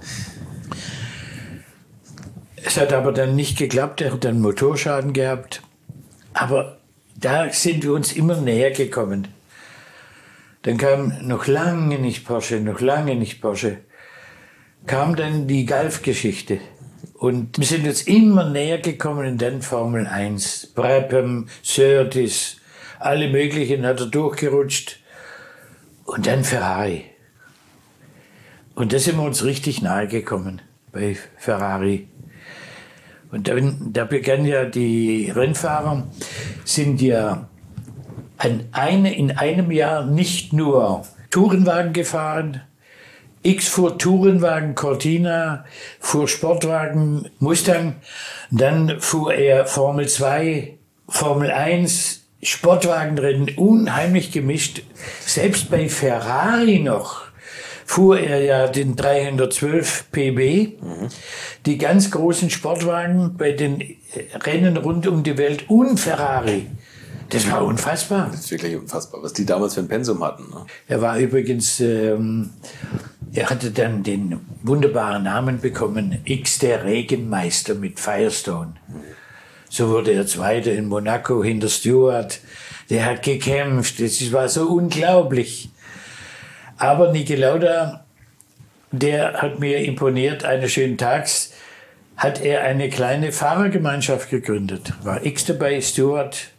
Es hat aber dann nicht geklappt, er hat dann Motorschaden gehabt. Aber da sind wir uns immer näher gekommen. Dann kam noch lange nicht Porsche, noch lange nicht Porsche. Kam dann die Golf-Geschichte. Und wir sind uns immer näher gekommen und dann Formel eins. Brabham, Surtees, alle möglichen hat er durchgerutscht. Und dann Ferrari. Und da sind wir uns richtig nahe gekommen bei Ferrari. Und dann, da begann ja, die Rennfahrer sind ja an eine, in einem Jahr nicht nur Tourenwagen gefahren. X fuhr Tourenwagen Cortina, fuhr Sportwagen Mustang, dann fuhr er Formel zwei, Formel eins, Sportwagenrennen, unheimlich gemischt. Selbst bei Ferrari noch fuhr er ja den dreihundertzwölf P B, mhm. die ganz großen Sportwagen bei den Rennen rund um die Welt und Ferrari. Das war unfassbar. Das ist wirklich unfassbar, was die damals für ein Pensum hatten. Ne? Er war übrigens, ähm, er hatte dann den wunderbaren Namen bekommen, X der Regenmeister mit Firestone. Mhm. So wurde er Zweiter in Monaco hinter Stewart. Der hat gekämpft, das war so unglaublich. Aber Niki Lauda, der hat mir imponiert, eines schönen Tags hat er eine kleine Fahrergemeinschaft gegründet. War X dabei, Stewart,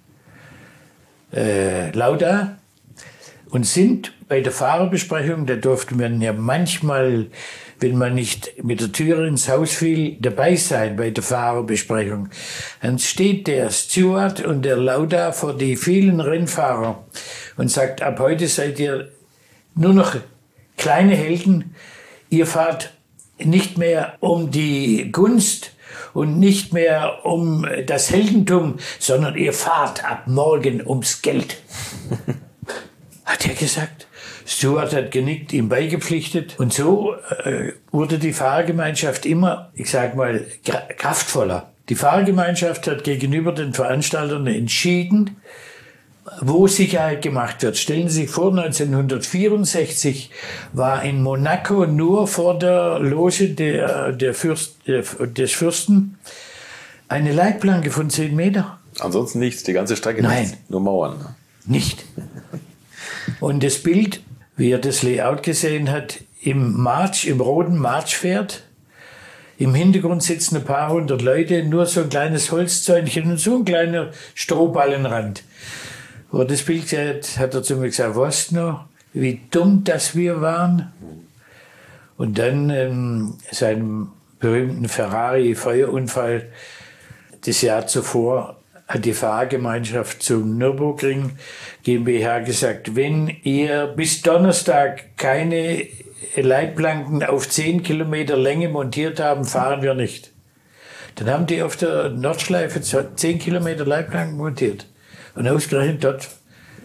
äh, Lauda, und sind bei der Fahrerbesprechung, da durfte man ja manchmal, wenn man nicht mit der Tür ins Haus fiel, dabei sein bei der Fahrerbesprechung. Dann steht der Stewart und der Lauda vor die vielen Rennfahrer und sagt, ab heute seid ihr nur noch kleine Helden. Ihr fahrt nicht mehr um die Gunst und nicht mehr um das Heldentum, sondern ihr fahrt ab morgen ums Geld. Hat er gesagt. Stewart hat genickt, ihm beigepflichtet. Und so äh, wurde die Fahrergemeinschaft immer, ich sag mal, kraftvoller. Die Fahrergemeinschaft hat gegenüber den Veranstaltern entschieden, wo Sicherheit gemacht wird. Stellen Sie sich vor, neunzehnhundertvierundsechzig war in Monaco nur vor der Loge der, der Fürst, der, des Fürsten eine Leitplanke von zehn Meter. Ansonsten nichts, die ganze Strecke Nein. Nichts, nur Mauern. Nicht. Und das Bild, wie er das Layout gesehen hat, im March, im roten March-Pferd, im Hintergrund sitzen ein paar hundert Leute, nur so ein kleines Holzzäunchen und so ein kleiner Strohballenrand. Wo er das Bild gesehen hat, hat er zu mir gesagt, weißt du noch, wie dumm das wir waren? Und dann ähm, seinem berühmten Ferrari-Feuerunfall das Jahr zuvor hat die Fahrgemeinschaft zum Nürburgring GmbH gesagt, wenn ihr bis Donnerstag keine Leitplanken auf zehn Kilometer Länge montiert haben, fahren wir nicht. Dann haben die auf der Nordschleife zehn Kilometer Leitplanken montiert. Und ausgerechnet dort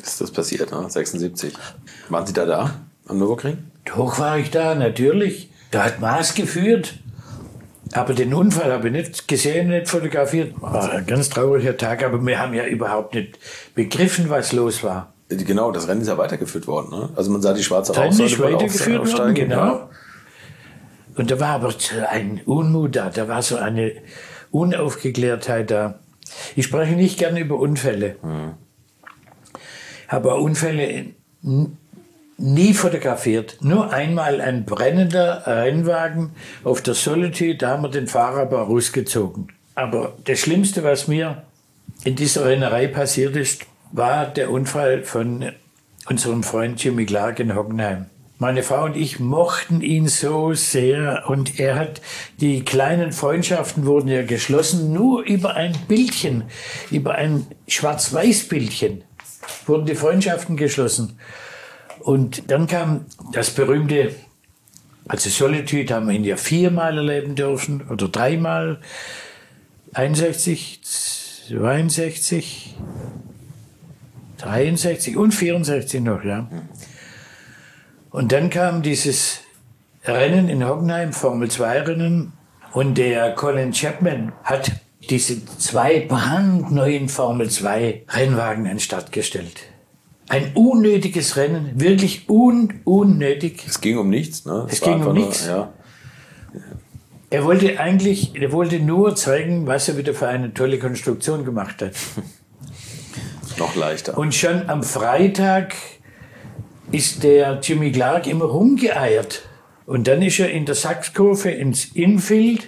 ist das passiert, ne? sechsundsiebzig. Waren Sie da da am Nürburgring? Doch war ich da, natürlich. Da hat Maas geführt. Aber den Unfall habe ich nicht gesehen, nicht fotografiert. War ein ganz trauriger Tag, aber wir haben ja überhaupt nicht begriffen, was los war. Genau, das Rennen ist ja weitergeführt worden. Ne? Also man sah die schwarze Rennen Rauchsäule ist weitergeführt worden, genau. Ja. Und da war aber ein Unmut da, da war so eine Unaufgeklärtheit da. Ich spreche nicht gerne über Unfälle. Hm. Habe Unfälle nie fotografiert. Nur einmal ein brennender Rennwagen auf der Solitude, da haben wir den Fahrer aber rausgezogen. Aber das Schlimmste, was mir in dieser Rennerei passiert ist, war der Unfall von unserem Freund Jimmy Clark in Hockenheim. Meine Frau und ich mochten ihn so sehr und er hat, die kleinen Freundschaften wurden ja geschlossen, nur über ein Bildchen, über ein Schwarz-Weiß-Bildchen wurden die Freundschaften geschlossen. Und dann kam das berühmte, also Solitude haben wir ihn ja viermal erleben dürfen oder dreimal, einundsechzig, zweiundsechzig, dreiundsechzig und vierundsechzig noch, ja. Und dann kam dieses Rennen in Hockenheim, Formel zwei Rennen, und der Colin Chapman hat diese zwei brandneuen Formel zwei Rennwagen an den Start gestellt. Ein unnötiges Rennen, wirklich un unnötig. Es ging um nichts, ne? Es, es ging um nichts. Nur, ja. Er wollte eigentlich, er wollte nur zeigen, was er wieder für eine tolle Konstruktion gemacht hat. Noch leichter. Und schon am Freitag ist der Jimmy Clark immer rumgeeiert. Und dann ist er in der Sachskurve ins Infield,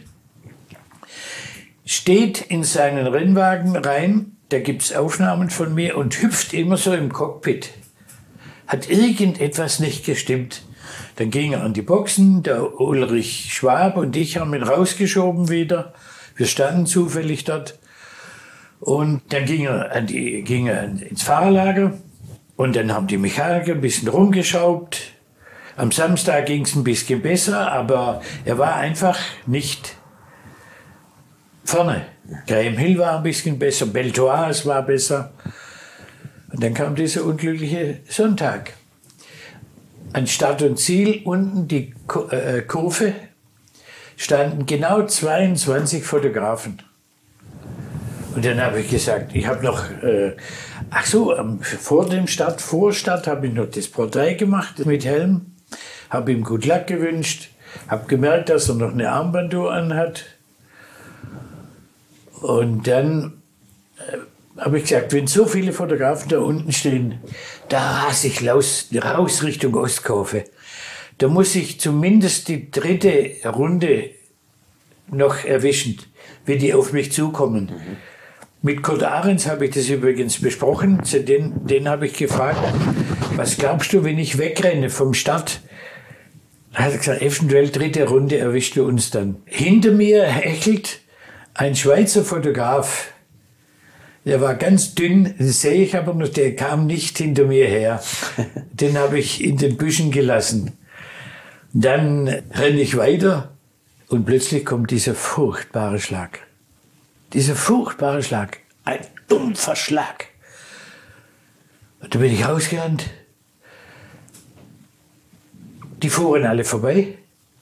steht in seinen Rennwagen rein, da gibt es Aufnahmen von mir, und hüpft immer so im Cockpit. Hat irgendetwas nicht gestimmt. Dann ging er an die Boxen, der Ulrich Schwab und ich haben ihn rausgeschoben wieder. Wir standen zufällig dort. Und dann ging er, an die, ging er ins Fahrerlager. Und dann haben die Mechaniker ein bisschen rumgeschraubt. Am Samstag ging es ein bisschen besser, aber er war einfach nicht vorne. Graham Hill war ein bisschen besser, Beltoise war besser. Und dann kam dieser unglückliche Sonntag. An Start und Ziel, unten die Kurve, standen genau zweiundzwanzig Fotografen. Und dann habe ich gesagt, ich habe noch, äh, ach so, ähm, vor dem Start, vor Start habe ich noch das Porträt gemacht mit Helm, habe ihm gut Luck gewünscht, habe gemerkt, dass er noch eine Armbanduhr anhat. Und dann äh, habe ich gesagt, wenn so viele Fotografen da unten stehen, da rase ich raus, raus Richtung Ostkurve. Da muss ich zumindest die dritte Runde noch erwischen, wenn die auf mich zukommen. Mhm. Mit Kurt Ahrens habe ich das übrigens besprochen. Den, den habe ich gefragt, was glaubst du, wenn ich wegrenne vom Start? Da hat er gesagt, eventuell dritte Runde erwischt du uns dann. Hinter mir hechelt ein Schweizer Fotograf. Der war ganz dünn, das sehe ich aber noch, der kam nicht hinter mir her. Den habe ich in den Büschen gelassen. Dann renne ich weiter und plötzlich kommt dieser furchtbare Schlag. Dieser furchtbare Schlag, ein dumpfer Schlag. Und da bin ich rausgerannt. Die fuhren alle vorbei.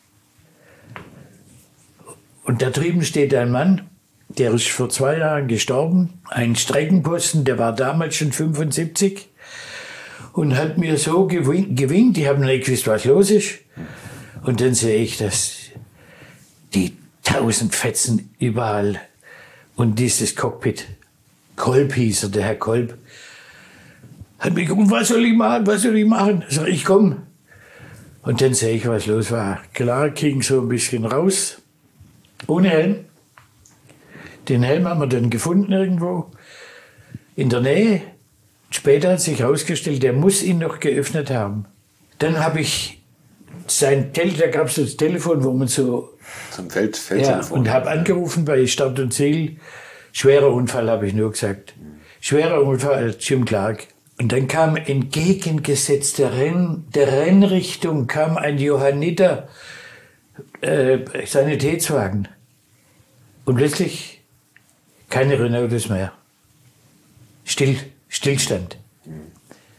Und da drüben steht ein Mann, der ist vor zwei Jahren gestorben. Ein Streckenposten, der war damals schon fünfundsiebzig. Und hat mir so gewinkt, ich habe nicht gewusst, was los ist. Und dann sehe ich, dass die tausend Fetzen überall. Und dieses Cockpit, Kolb hieß er, der Herr Kolb, hat mich gefragt, was soll ich machen, was soll ich machen? Ich sage, ich komm. Und dann sehe ich, was los war. Klar, ging so ein bisschen raus, ohne Helm. Den Helm haben wir dann gefunden irgendwo in der Nähe. Später hat sich herausgestellt, der muss ihn noch geöffnet haben. Dann habe ich sein Telefon, da gab es das Telefon, wo man so... Zum Feld, ja, und habe angerufen bei Start und Ziel. Schwerer Unfall, habe ich nur gesagt. Schwerer Unfall, Jim Clark. Und dann kam entgegengesetzt der, Renn, der Rennrichtung kam ein Johanniter äh, Sanitätswagen. Und plötzlich keine Renaults mehr. Still, Stillstand.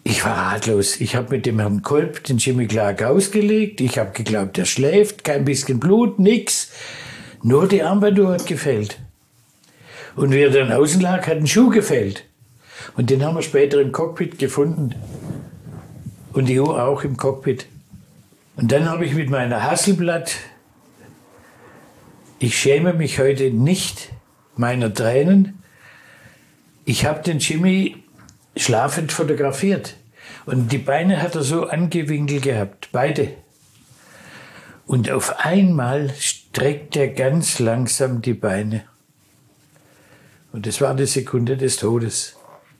Ich war ratlos. Ich habe mit dem Herrn Kolb den Jimmy Clark ausgelegt. Ich habe geglaubt, er schläft, kein bisschen Blut, nix. Nur die Armbanduhr hat gefehlt. Und wie er dann außen lag, hat ein Schuh gefehlt. Und den haben wir später im Cockpit gefunden. Und die Uhr auch im Cockpit. Und dann habe ich mit meiner Hasselblatt, ich schäme mich heute nicht meiner Tränen, ich habe den Jimmy schlafend fotografiert. Und die Beine hat er so angewinkelt gehabt, beide. Und auf einmal streckt er ganz langsam die Beine. Und das war die Sekunde des Todes.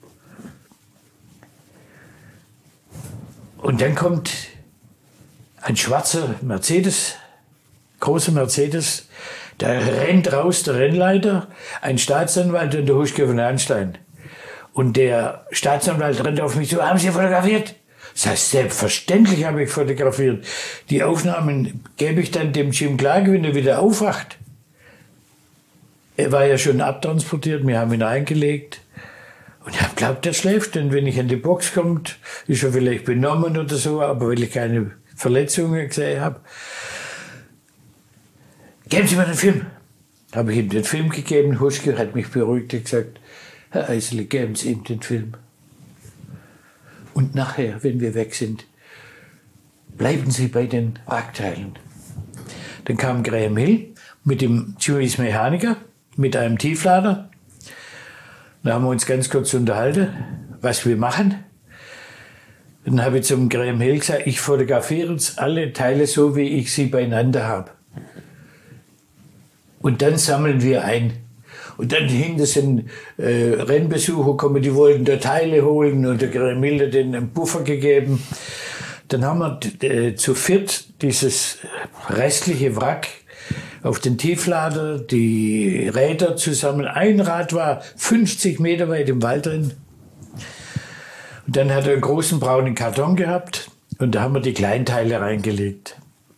Und dann kommt ein schwarzer Mercedes, großer Mercedes, da rennt raus der Rennleiter, ein Staatsanwalt und der Huschke von Arnstein. Und der Staatsanwalt rennt auf mich zu, haben Sie fotografiert? Das heißt, selbstverständlich habe ich fotografiert. Die Aufnahmen gebe ich dann dem Jim Clark, wenn er wieder aufwacht. Er war ja schon abtransportiert, wir haben ihn eingelegt. Und ich habe geglaubt, er schläft, denn wenn ich in die Box komme, ist er vielleicht benommen oder so, aber weil ich keine Verletzungen gesehen habe. Geben Sie mir den Film. Habe ich ihm den Film gegeben, Huschke hat mich beruhigt und gesagt, Herr Eisele, geben Sie ihm den Film. Und nachher, wenn wir weg sind, bleiben Sie bei den Wrackteilen. Dann kam Graham Hill mit dem Jimmys Mechaniker, mit einem Tieflader. Da haben wir uns ganz kurz unterhalten, was wir machen. Dann habe ich zum Graham Hill gesagt, ich fotografiere jetzt alle Teile so, wie ich sie beieinander habe. Und dann sammeln wir ein. Und dann hinter sind äh, Rennbesucher gekommen, die wollten da Teile holen und der Graham Hill hat denen einen Puffer gegeben. Dann haben wir äh, zu viert dieses restliche Wrack auf den Tieflader, die Räder zusammen. Ein Rad war fünfzig Meter weit im Wald drin. Und dann hat er einen großen braunen Karton gehabt und da haben wir die Kleinteile reingelegt.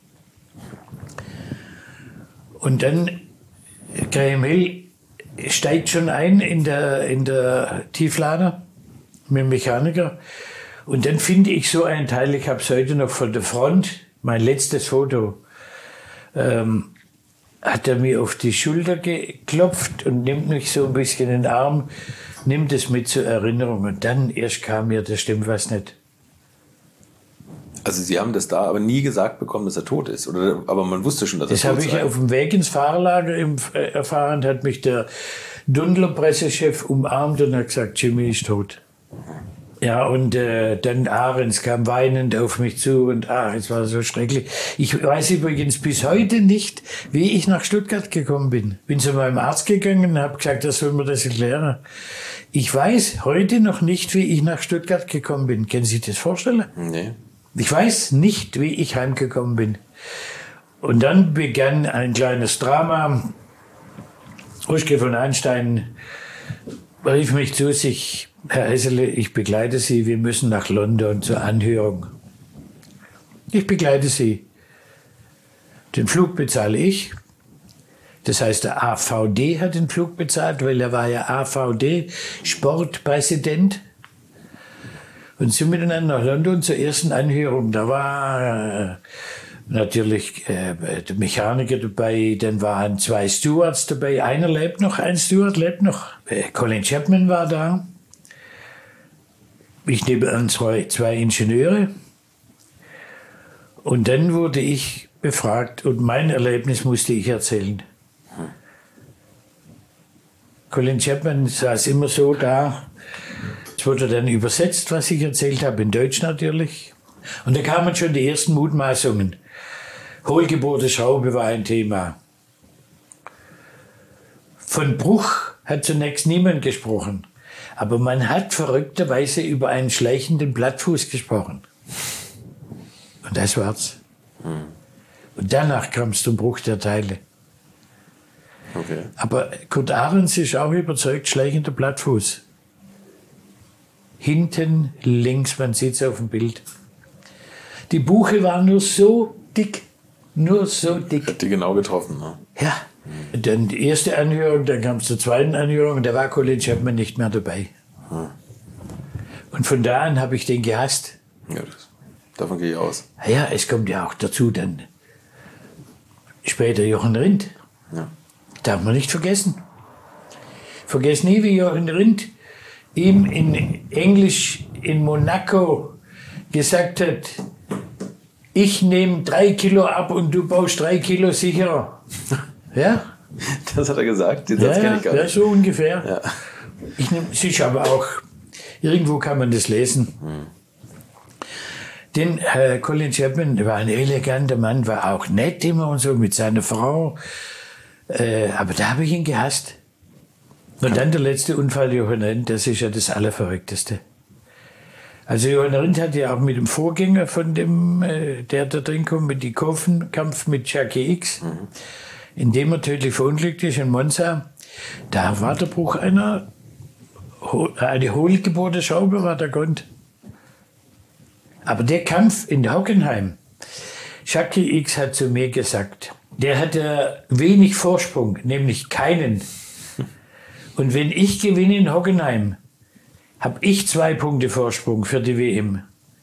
Und dann Graham Hill steigt schon ein in der, in der Tieflader mit dem Mechaniker. Und dann finde ich so ein Teil, ich habe es heute noch von der Front, mein letztes Foto, ähm, hat er mir auf die Schulter geklopft und nimmt mich so ein bisschen in den Arm, nimmt es mit zur Erinnerung. Und dann erst kam mir, das stimmt was nicht. Also Sie haben das da aber nie gesagt bekommen, dass er tot ist? Oder, aber man wusste schon, dass das er tot ist. Das sei. habe ich auf dem Weg ins Fahrerlager im, äh, erfahren, hat mich der Dundler-Pressechef umarmt und hat gesagt, Jimmy ist tot. Ja, und äh, dann Ahrens kam weinend auf mich zu und ach, es war so schrecklich. Ich weiß übrigens bis heute nicht, wie ich nach Stuttgart gekommen bin. Bin zu meinem Arzt gegangen und habe gesagt, das soll mir das erklären. Ich weiß heute noch nicht, wie ich nach Stuttgart gekommen bin. Können Sie sich das vorstellen? Nee. Ich weiß nicht, wie ich heimgekommen bin. Und dann begann ein kleines Drama. Huschke von Einstein rief mich zu sich, Herr Eisele, ich begleite Sie, wir müssen nach London zur Anhörung. Ich begleite Sie. Den Flug bezahle ich. Das heißt, der A V D hat den Flug bezahlt, weil er war ja A V D-Sportpräsident. Und sind miteinander nach London zur ersten Anhörung. Da war äh, natürlich äh, der Mechaniker dabei, dann waren zwei Stewards dabei. Einer lebt noch, ein Steward lebt noch. Äh, Colin Chapman war da. Ich nehme an zwei, zwei Ingenieure. Und dann wurde ich befragt und mein Erlebnis musste ich erzählen. Colin Chapman saß immer so da. Es wurde dann übersetzt, was ich erzählt habe, in Deutsch natürlich. Und da kamen schon die ersten Mutmaßungen. Hohlgebohrte Schraube war ein Thema. Von Bruch hat zunächst niemand gesprochen. Aber man hat verrückterweise über einen schleichenden Plattfuß gesprochen. Und das war's. Hm. Und danach kam es zum Bruch der Teile. Okay. Aber Kurt Ahrens ist auch überzeugt, schleichender Plattfuß. Hinten links, man sieht es auf dem Bild. Die Buche war nur so dick, nur so dick. Hat die genau getroffen, ne? Ja. Dann die erste Anhörung, dann kam es zur zweiten Anhörung und da war Colin Chapman nicht mehr dabei. Hm. Und von da an habe ich den gehasst. Ja, das, davon gehe ich aus. Ja, es kommt ja auch dazu dann später Jochen Rindt. Ja. Darf man nicht vergessen. Vergesst nie, wie Jochen Rindt ihm in Englisch in Monaco gesagt hat, ich nehme drei Kilo ab und du baust drei Kilo sicherer. Ja? Das hat er gesagt, den Satz Ja, kenne ich gar ja, nicht. so ungefähr. Ja. Ich nehm, es ist aber auch, irgendwo kann man das lesen. Hm. Den äh, Colin Chapman war ein eleganter Mann, war auch nett immer und so mit seiner Frau. Äh, aber da habe ich ihn gehasst. Und dann der letzte Unfall, Jochen Rindt, das ist ja das Allerverrückteste. Also Jochen Rindt hat ja auch mit dem Vorgänger von dem, äh, der da drin kommt, mit dem Kurvenkampf mit Jackie X, mhm. in dem er tödlich verunglückt ist in Monza, da war der Bruch einer, eine hohlgebohrte Schraube war der Grund. Aber der Kampf in Hockenheim, Jackie X hat zu mir gesagt, der hatte wenig Vorsprung, nämlich keinen. Und wenn ich gewinne in Hockenheim, habe ich zwei Punkte Vorsprung für die W M.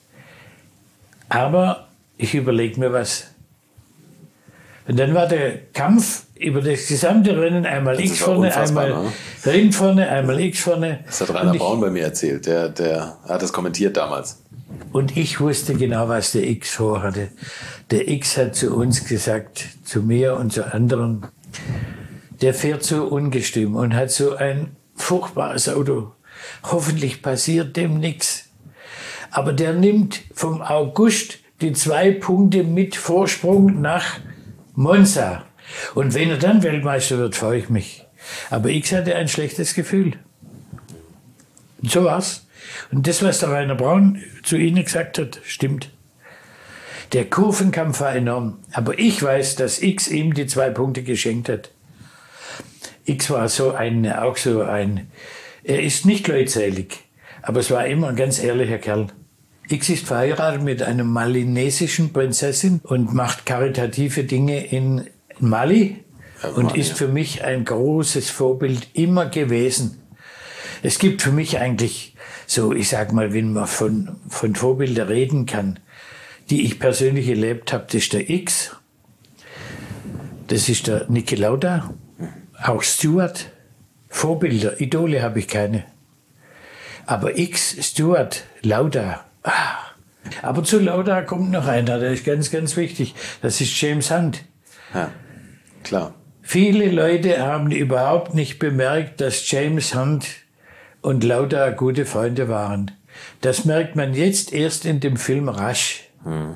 Aber ich überlege mir was. Und dann war der Kampf über das gesamte Rennen, einmal Das X ist auch vorne, unfassbar, einmal ne? Rindt vorne, einmal X vorne. Das hat Rainer Und ich- Braun bei mir erzählt. Der, der hat das kommentiert damals. Und ich wusste genau, was der X vorhatte. Der X hat zu uns gesagt, zu mir und zu anderen, der fährt so ungestüm und hat so ein furchtbares Auto. Hoffentlich passiert dem nichts. Aber der nimmt vom August die zwei Punkte mit Vorsprung nach Monza. Und wenn er dann Weltmeister wird, freue ich mich. Aber X hatte ein schlechtes Gefühl. Und so war's. Und das, was der Rainer Braun zu Ihnen gesagt hat, stimmt. Der Kurvenkampf war enorm. Aber ich weiß, dass X ihm die zwei Punkte geschenkt hat. X war so ein, auch so ein, er ist nicht leutselig, aber es war immer ein ganz ehrlicher Kerl. X ist verheiratet mit einer malinesischen Prinzessin und macht karitative Dinge in Mali Ja, und Mali, ist ja. für mich ein großes Vorbild immer gewesen. Es gibt für mich eigentlich so, ich sag mal, wenn man von, von Vorbildern reden kann, die ich persönlich erlebt habe, das ist der X, das ist der Niki Lauda, auch Stewart. Vorbilder, Idole habe ich keine. Aber X, Stewart, Lauda. Ah. Aber zu Lauda kommt noch einer, der ist ganz, ganz wichtig. Das ist James Hunt. Ja, klar. Viele Leute haben überhaupt nicht bemerkt, dass James Hunt und Lauda gute Freunde waren. Das merkt man jetzt erst in dem Film Rush. Hm.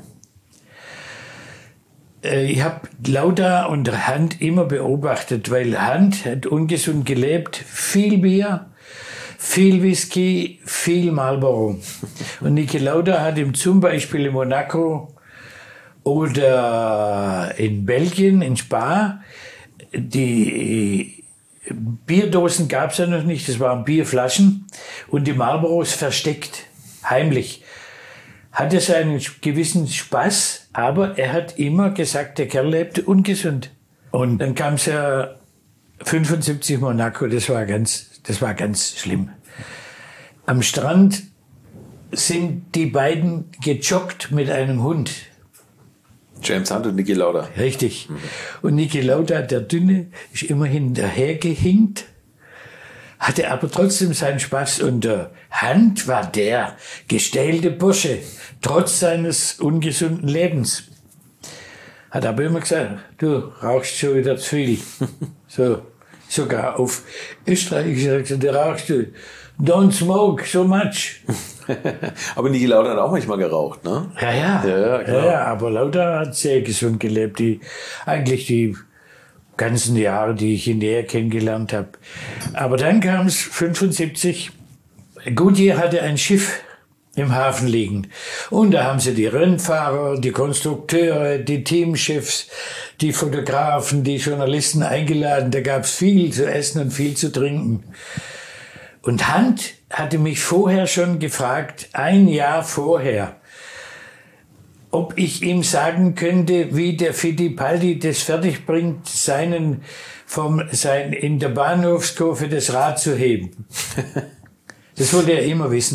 Ich habe Lauda und Hunt immer beobachtet, weil Hunt hat ungesund gelebt, viel Bier, viel Whisky, viel Marlboro. Und Niki Lauda hat ihm zum Beispiel in Monaco oder in Belgien, in Spa, die Bierdosen gab es ja noch nicht, das waren Bierflaschen und die Marlboros versteckt, heimlich. Hatte seinen gewissen Spaß, aber er hat immer gesagt, der Kerl lebte ungesund. Und dann kam es ja fünfundsiebzig Monaco, das war ganz, das war ganz schlimm. Am Strand sind die beiden gejoggt mit einem Hund. James Hunt und Niki Lauda. Richtig. Und Niki Lauda, der Dünne, ist immer hinterhergehinkt, hatte aber trotzdem seinen Spaß. Und der Hunt war der gestählte Bursche, trotz seines ungesunden Lebens. Hat aber immer gesagt, du rauchst schon wieder zu viel. So, sogar auf Österreichisch gesagt, du rauchst du. Don't smoke so much. Aber Niki Lauda hat auch manchmal geraucht, ne? Ja, ja. Ja, ja, ja, klar. ja, aber Lauda hat sehr gesund gelebt. Die, eigentlich die ganzen Jahre, die ich ihn näher kennengelernt habe. Aber dann kam es fünfundsiebzig. Goodyear hatte ein Schiff im Hafen liegen. Und da haben sie die Rennfahrer, die Konstrukteure, die Teamchefs, die Fotografen, die Journalisten eingeladen. Da gab es viel zu essen und viel zu trinken. Und Hunt hatte mich vorher schon gefragt, ein Jahr vorher, ob ich ihm sagen könnte, wie der Fittipaldi das fertigbringt, seinen vom, sein, in der Bahnhofskurve das Rad zu heben. Das wollte er immer wissen.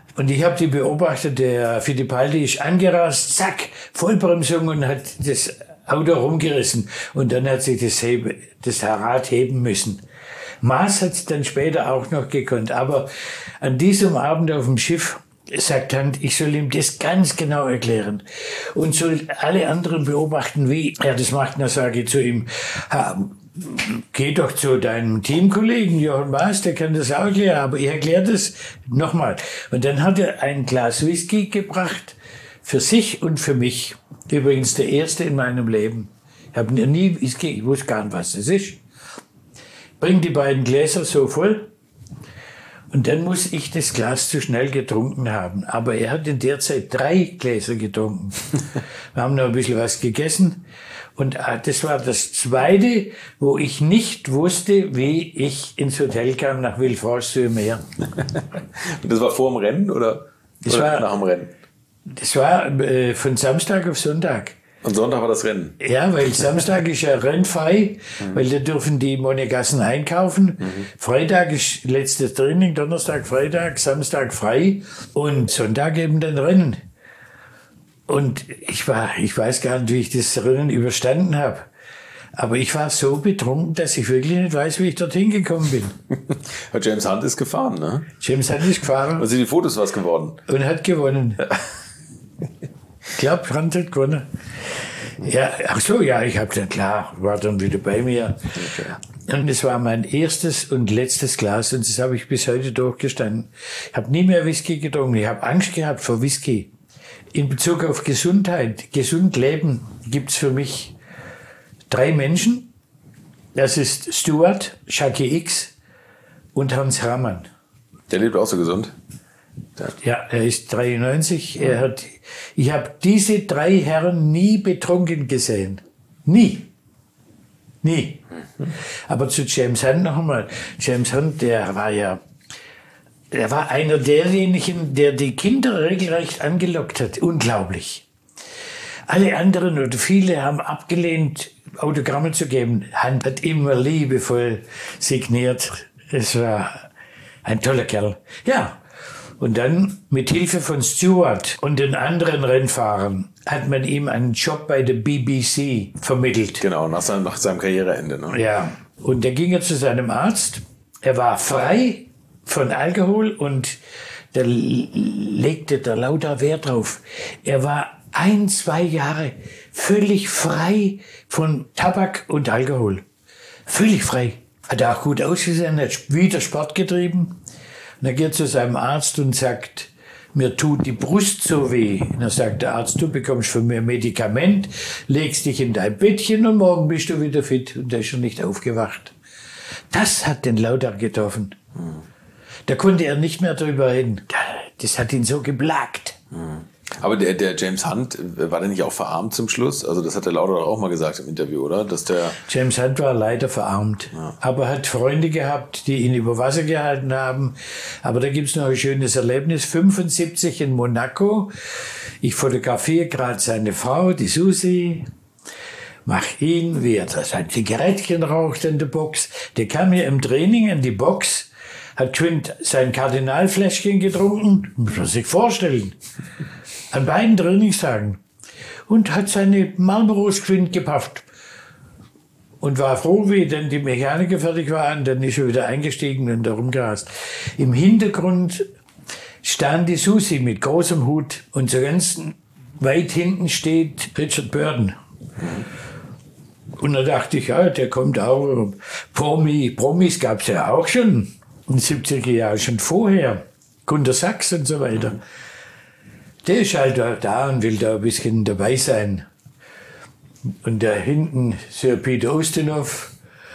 Und ich habe die beobachtet, der Fittipaldi ist angerast, zack, Vollbremsung und hat das Auto rumgerissen. Und dann hat sich das, Hebe, das Rad heben müssen. Maas hat es dann später auch noch gekonnt. Aber an diesem Abend auf dem Schiff sagt Hand, ich soll ihm das ganz genau erklären. Und soll alle anderen beobachten, wie er das macht. Und dann sage ich zu ihm, geh doch zu deinem Teamkollegen Jochen Maas, der kann das auch erklären, aber ich erkläre das nochmal. Und dann hat er ein Glas Whisky gebracht, für sich und für mich. Übrigens der erste in meinem Leben. Ich habe nie Whisky, ich wusste gar nicht, was das ist. Bring die beiden Gläser so voll und dann muss ich das Glas zu schnell getrunken haben. Aber er hat in der Zeit drei Gläser getrunken. Wir haben noch ein bisschen was gegessen. Und das war das Zweite, wo ich nicht wusste, wie ich ins Hotel kam nach Villefranche-sur-Mer. Und das war vor dem Rennen oder, das oder war, nach dem Rennen? Das war äh, von Samstag auf Sonntag. Und Sonntag war das Rennen? Ja, weil Samstag ist ja rennfrei, mhm. weil da dürfen die Monegassen einkaufen. Mhm. Freitag ist letztes Training, Donnerstag, Freitag, Samstag frei und Sonntag eben dann Rennen. Und ich war, ich weiß gar nicht, wie ich das Rennen überstanden habe. Aber ich war so betrunken, dass ich wirklich nicht weiß, wie ich dorthin gekommen bin. James Hunt ist gefahren, ne? James Hunt ist gefahren. Und sind die Fotos was geworden? Und hat gewonnen. Ich glaube, Hunt hat gewonnen. Ja, ach so, ja, ich habe dann, klar, war dann wieder bei mir. Okay. Und es war mein erstes und letztes Glas und das habe ich bis heute durchgestanden. Ich habe nie mehr Whisky getrunken. Ich habe Angst gehabt vor Whisky. In Bezug auf Gesundheit, gesund leben, gibt's für mich drei Menschen. Das ist Stuart, Jackie X und Hans Herrmann. Der lebt auch so gesund? Ja, er ist dreiundneunzig. Er hat, ich habe diese drei Herren nie betrunken gesehen. Nie. Nie. Aber zu James Hunt noch einmal. James Hunt, der war ja, der war einer derjenigen, der die Kinder regelrecht angelockt hat. Unglaublich. Alle anderen oder viele haben abgelehnt, Autogramme zu geben. Hunt hat immer liebevoll signiert. Es war ein toller Kerl. Ja. Und dann, mit Hilfe von Stewart und den anderen Rennfahrern, hat man ihm einen Job bei der B B C vermittelt. Genau, nach seinem, nach seinem Karriereende. Ne? Ja, und da ging er zu seinem Arzt. Er war frei von Alkohol und da legte der lauter Wert drauf. Er war ein, zwei Jahre völlig frei von Tabak und Alkohol. Völlig frei. Hat auch gut ausgesehen, hat wieder Sport getrieben. Und er geht zu seinem Arzt und sagt, mir tut die Brust so weh. Und dann sagt der Arzt, du bekommst von mir ein Medikament, legst dich in dein Bettchen und morgen bist du wieder fit. Und der ist schon nicht aufgewacht. Das hat den Lauter getroffen. Mhm. Da konnte er nicht mehr drüber reden. Das hat ihn so geplagt. Mhm. Aber der, der James Hunt, war der nicht auch verarmt zum Schluss? Also das hat der Lauter doch auch mal gesagt im Interview, oder? Dass der James Hunt war leider verarmt. Ja. Aber hat Freunde gehabt, die ihn über Wasser gehalten haben. Aber da gibt's noch ein schönes Erlebnis. fünfundsiebzig in Monaco. Ich fotografiere gerade seine Frau, die Susi. Mach ihn, wie er sein Zigarettchen raucht in der Box. Der kam hier im Training in die Box, hat Quint sein Kardinalfläschchen getrunken. Muss man sich vorstellen. An beiden Trainingstagen. Und hat seine Marlboros Quint gepafft. Und war froh, wie denn die Mechaniker fertig waren. Dann ist er wieder eingestiegen und da rumgerast. Im Hintergrund stand die Susi mit großem Hut. Und so ganz weit hinten steht Richard Burton. Und da dachte ich, ja, der kommt auch. Promi, Promis gab's ja auch schon. In den siebziger Jahren, schon vorher. Gunter Sachs und so weiter. Der ist halt da und will da ein bisschen dabei sein. Und da hinten Sir Peter Ustinov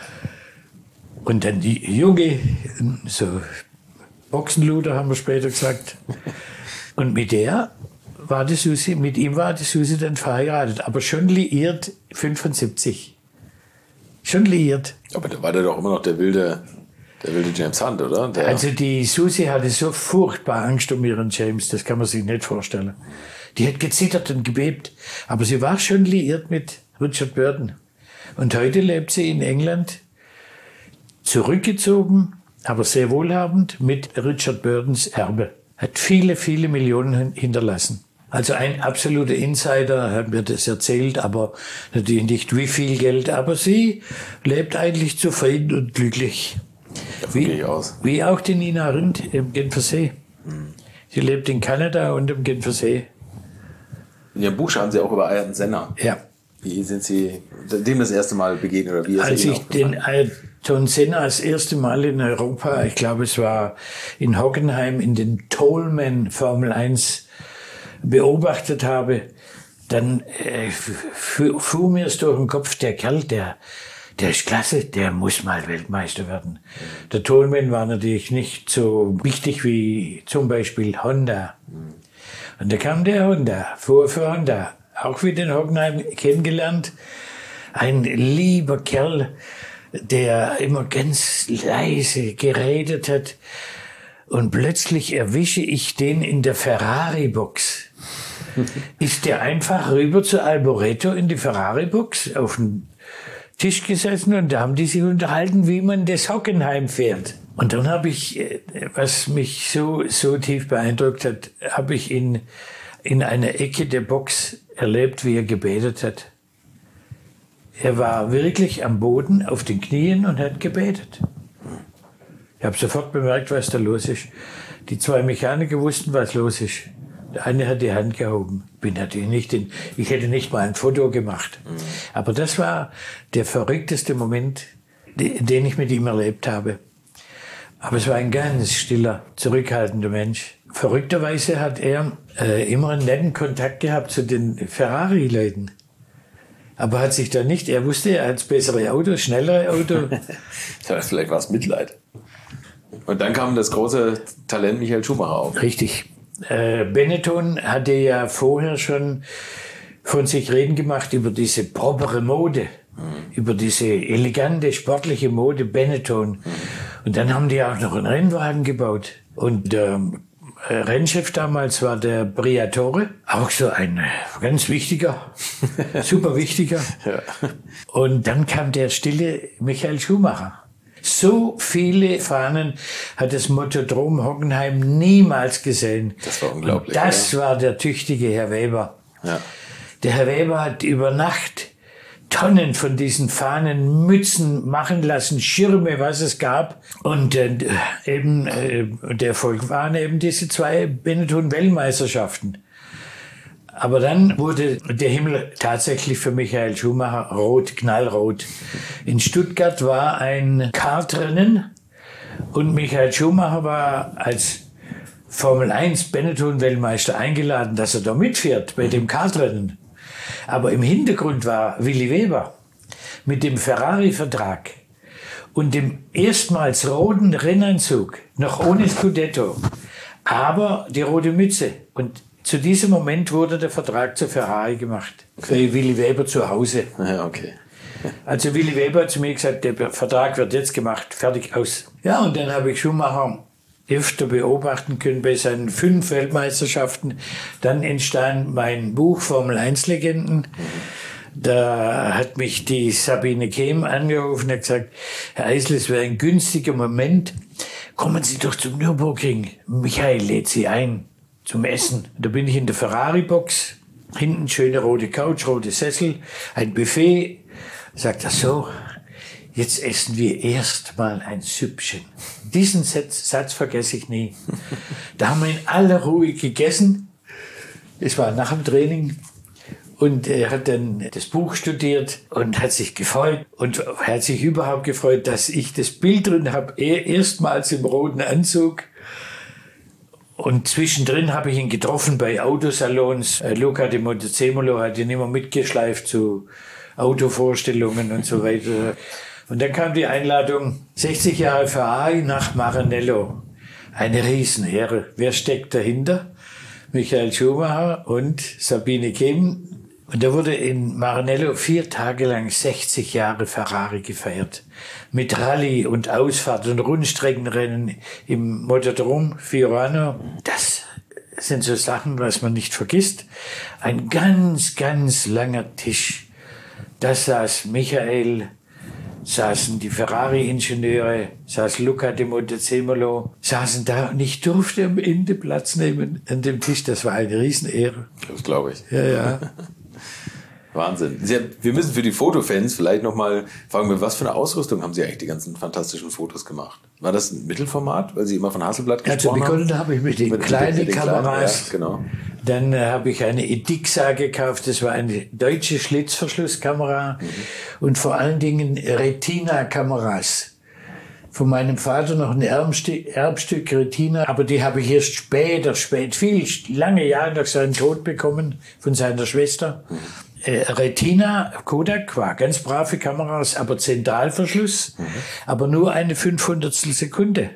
und dann die Junge, so Boxenluder haben wir später gesagt. Und mit der war die Susi, mit ihm war die Susi dann verheiratet, aber schon liiert fünfundsiebzig. Schon liiert. Aber da war der doch immer noch der wilde... Der wilde James Hunt, oder? Der also die Susi hatte so furchtbar Angst um ihren James, das kann man sich nicht vorstellen. Die hat gezittert und gebebt, aber sie war schon liiert mit Richard Burton. Und heute lebt sie in England, zurückgezogen, aber sehr wohlhabend, mit Richard Burtons Erbe. Hat viele, viele Millionen hinterlassen. Also ein absoluter Insider hat mir das erzählt, aber natürlich nicht wie viel Geld. Aber sie lebt eigentlich zufrieden und glücklich. Davon wie, gehe ich aus. Wie auch die Nina Rindt im Genfersee. Hm. Sie lebt in Kanada und im Genfersee. In Ihrem Buch schreiben Sie auch über Ayrton Senna. Ja. Wie sind Sie dem das erste Mal begegnet? Oder wie ist Als Ihnen ich den Ayrton Senna das erste Mal in Europa, ich glaube es war in Hockenheim, in den Tolman Formel eins beobachtet habe, dann äh, fuhr mir es durch den Kopf, der Kerl, der, der ist klasse, der muss mal Weltmeister werden. Mhm. Der Tolman war natürlich nicht so wichtig wie zum Beispiel Honda. Mhm. Und da kam der Honda, fuhr für Honda, auch wieder in Hockenheim kennengelernt. Ein lieber Kerl, der immer ganz leise geredet hat. Und plötzlich erwische ich den in der Ferrari-Box. Ist der einfach rüber zu Alboreto in die Ferrari-Box auf den Tisch gesessen und da haben die sich unterhalten, wie man das Hockenheim fährt. Und dann habe ich, was mich so, so tief beeindruckt hat, habe ich ihn in einer Ecke der Box erlebt, wie er gebetet hat. Er war wirklich am Boden auf den Knien und hat gebetet. Ich habe sofort bemerkt, was da los ist. Die zwei Mechaniker wussten, was los ist. Der eine hat die Hand gehoben. Bin natürlich nicht in, ich hätte nicht mal ein Foto gemacht. Mhm. Aber das war der verrückteste Moment, den ich mit ihm erlebt habe. Aber es war ein ganz stiller, zurückhaltender Mensch. Verrückterweise hat er äh, immer einen netten Kontakt gehabt zu den Ferrari-Leuten. Aber hat sich da nicht, er wusste, er hat das bessere Auto, schnellere Auto. Ja, vielleicht war es Mitleid. Und dann kam das große Talent Michael Schumacher auf. Richtig. Äh, Benetton hatte ja vorher schon von sich reden gemacht über diese propere Mode, mhm. über diese elegante, sportliche Mode Benetton. Mhm. Und dann haben die auch noch einen Rennwagen gebaut. Und der äh, Rennchef damals war der Briatore, auch so ein ganz wichtiger, super wichtiger. Ja. Und dann kam der stille Michael Schumacher. So viele Fahnen hat das Motodrom Hockenheim niemals gesehen. Das war unglaublich. Und das ja. war der tüchtige Herr Weber. Ja. Der Herr Weber hat über Nacht Tonnen von diesen Fahnen, Mützen machen lassen, Schirme, was es gab. Und äh, eben äh, der Erfolg waren eben diese zwei Benetton-Weltmeisterschaften. Aber dann wurde der Himmel tatsächlich für Michael Schumacher rot, knallrot. In Stuttgart war ein Kartrennen und Michael Schumacher war als Formel eins Benetton-Weltmeister eingeladen, dass er da mitfährt bei dem Kartrennen. Aber im Hintergrund war Willi Weber mit dem Ferrari-Vertrag und dem erstmals roten Rennanzug, noch ohne Scudetto, aber die rote Mütze. Und zu diesem Moment wurde der Vertrag zu Ferrari gemacht. Für Willi Weber zu Hause. Ja, okay. Also Willi Weber hat zu mir gesagt, der Vertrag wird jetzt gemacht, fertig, aus. Ja, und dann habe ich Schumacher öfter beobachten können bei seinen fünf Weltmeisterschaften. Dann entstand mein Buch Formel eins Legenden. Mhm. Da hat mich die Sabine Kehm angerufen und gesagt, Herr Eisel, es wäre ein günstiger Moment. Kommen Sie doch zum Nürburgring. Michael lädt Sie ein zum Essen. Da bin ich in der Ferrari-Box. Hinten schöne rote Couch, rote Sessel, ein Buffet. Sagt er so, jetzt essen wir erst mal ein Süppchen. Diesen Satz, Satz vergesse ich nie. Da haben wir in aller Ruhe gegessen. Es war nach dem Training. Und er hat dann das Buch studiert und hat sich gefreut. Und hat sich überhaupt gefreut, dass ich das Bild drin habe. Er erstmals im roten Anzug. Und zwischendrin habe ich ihn getroffen bei Autosalons. Luca de Montezemolo hat ihn immer mitgeschleift zu Autovorstellungen und so weiter. Und dann kam die Einladung, sechzig Jahre Ferrari nach Maranello. Eine Riesenehre. Wer steckt dahinter? Michael Schumacher und Sabine Kehm. Und da wurde in Maranello vier Tage lang sechzig Jahre Ferrari gefeiert. Mit Rallye und Ausfahrt und Rundstreckenrennen im Motodrom Fiorano. Das sind so Sachen, was man nicht vergisst. Ein ganz, ganz langer Tisch. Da saß Michael, saßen die Ferrari-Ingenieure, saß Luca de Montezemolo, saßen da und ich durfte am Ende Platz nehmen an dem Tisch. Das war eine Riesenehre. Das glaube ich. Ja, ja. Wahnsinn. Sie, wir müssen für die Fotofans vielleicht nochmal fragen, mit was für eine Ausrüstung haben Sie eigentlich die ganzen fantastischen Fotos gemacht? War das ein Mittelformat, weil Sie immer von Hasselblad gesprochen haben? Also begonnen habe ich mit den mit kleinen den Kameras. Ja, genau. Dann äh, habe ich eine Edixa gekauft, das war eine deutsche Schlitzverschlusskamera mhm. und vor allen Dingen Retina-Kameras. Von meinem Vater noch ein Erbstück, Erbstück Retina, aber die habe ich erst später, spät, viel, lange Jahre nach seinem Tod bekommen, von seiner Schwester. Mhm. Äh, Retina, Kodak war ganz brave Kameras, aber Zentralverschluss, mhm. aber nur eine fünfhundertstel Sekunde.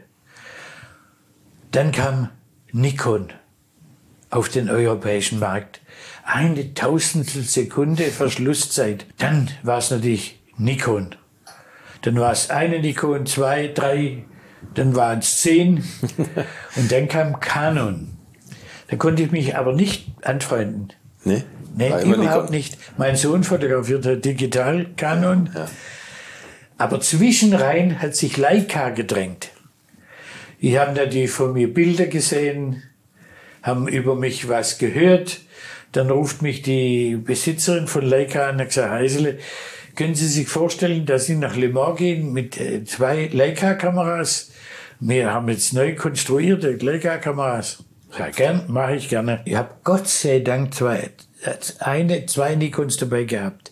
Dann kam Nikon auf den europäischen Markt. Eine Tausendstel Sekunde Verschlusszeit. Dann war es natürlich Nikon. Dann war es eine Nikon, zwei, drei, dann waren es zehn. Und dann kam Canon. Da konnte ich mich aber nicht anfreunden. Nee? Nee, überhaupt Nikon. Nicht. Mein Sohn fotografiert hat digital Canon. Ja. Aber zwischenrein hat sich Leica gedrängt. Die haben da die von mir Bilder gesehen, haben über mich was gehört. Dann ruft mich die Besitzerin von Leica an und hat gesagt, Heisele, können Sie sich vorstellen, dass Sie nach Le Mans gehen mit äh, zwei Leica-Kameras? Wir haben jetzt neu konstruierte Leica-Kameras. Ja, gern, mache ich gerne. Ich habe Gott sei Dank zwei, eine, zwei Nikons dabei gehabt.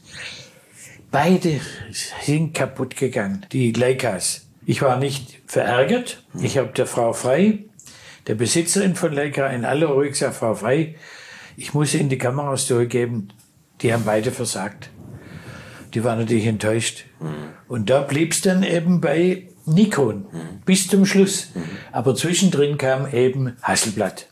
Beide sind kaputt gegangen, die Leicas. Ich war nicht verärgert. Ich habe der Frau Frei, der Besitzerin von Leica, in aller Ruhe gesagt, Frau Frei, ich muss Ihnen die Kameras zurückgeben. Die haben beide versagt. Die waren natürlich enttäuscht. Mhm. Und da blieb es dann eben bei Nikon, mhm. bis zum Schluss. Mhm. Aber zwischendrin kam eben Hasselblad.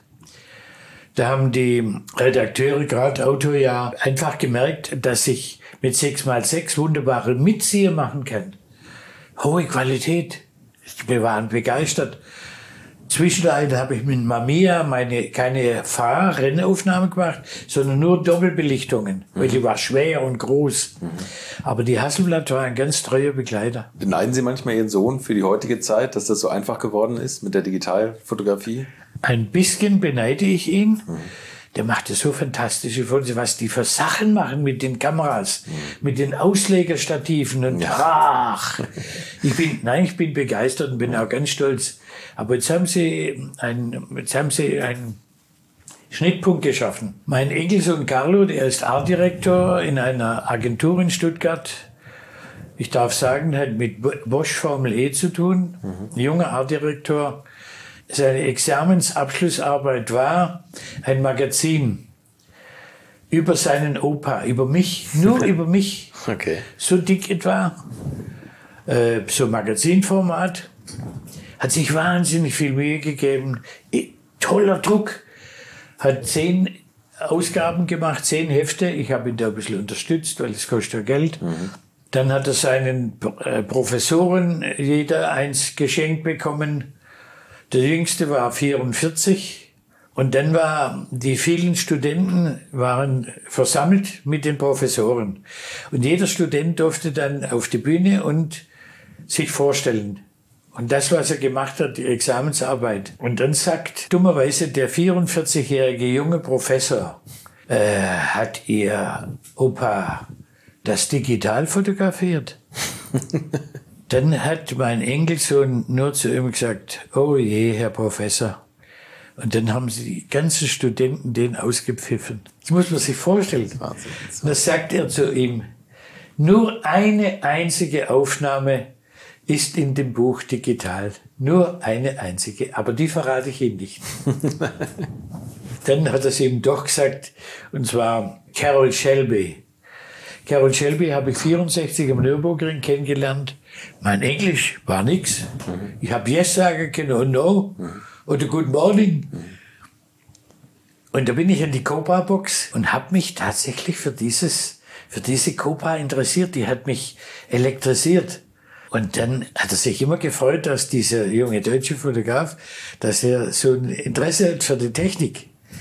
Da haben die Redakteure, gerade Autojahr, einfach gemerkt, dass ich mit sechs mal sechs wunderbare Mitzieher machen kann. Hohe Qualität. Wir waren begeistert. Zwischenrein habe ich mit Mamiya meine, keine Fahrrennaufnahme gemacht, sondern nur Doppelbelichtungen, mhm. weil die war schwer und groß. Mhm. Aber die Hasselblad war ein ganz treuer Begleiter. Beneiden Sie manchmal Ihren Sohn für die heutige Zeit, dass das so einfach geworden ist mit der Digitalfotografie? Ein bisschen beneide ich ihn. Mhm. Der macht so fantastische Fotos, was die für Sachen machen mit den Kameras, mhm. mit den Auslegerstativen und ja. ach, ich bin, nein, ich bin begeistert und bin mhm. auch ganz stolz. Aber jetzt haben sie ein, jetzt haben sie einen Schnittpunkt geschaffen. Mein Enkelsohn Carlo, der ist Artdirektor in einer Agentur in Stuttgart. Ich darf sagen, hat mit Bosch Formel E zu tun. Mhm. Ein junger Artdirektor. Seine Examensabschlussarbeit war ein Magazin über seinen Opa, über mich, nur über mich. Okay. So dick etwa, äh, so Magazinformat. Hat sich wahnsinnig viel Mühe gegeben. Toller Druck. Hat zehn Ausgaben gemacht, zehn Hefte. Ich habe ihn da ein bisschen unterstützt, weil es kostet ja Geld. Mhm. Dann hat er seinen äh, Professoren jeder eins geschenkt bekommen. Der jüngste war vierundvierzig und dann war, die vielen Studenten waren versammelt mit den Professoren. Und jeder Student durfte dann auf die Bühne und sich vorstellen. Und das, was er gemacht hat, die Examensarbeit. Und dann sagt dummerweise der vierundvierzigjährige junge Professor, äh, hat Ihr Opa das digital fotografiert? Dann hat mein Enkelsohn nur zu ihm gesagt, oh je, Herr Professor. Und dann haben sie die ganzen Studenten den ausgepfiffen. Das muss man sich vorstellen. Wahnsinn. Und dann sagt er zu ihm, nur eine einzige Aufnahme ist in dem Buch digital. Nur eine einzige, aber die verrate ich Ihnen nicht. Dann hat er es ihm doch gesagt, und zwar Carroll Shelby. Carroll Shelby habe ich vierundsechzig am Nürburgring kennengelernt. Mein Englisch war nix. Mhm. Ich habe Yes sagen können und No mhm. oder Good Morning. Mhm. Und da bin ich in die Copa-Box und habe mich tatsächlich für dieses, für diese Copa interessiert. Die hat mich elektrisiert. Und dann hat er sich immer gefreut, dass dieser junge deutsche Fotograf, dass er so ein Interesse hat für die Technik.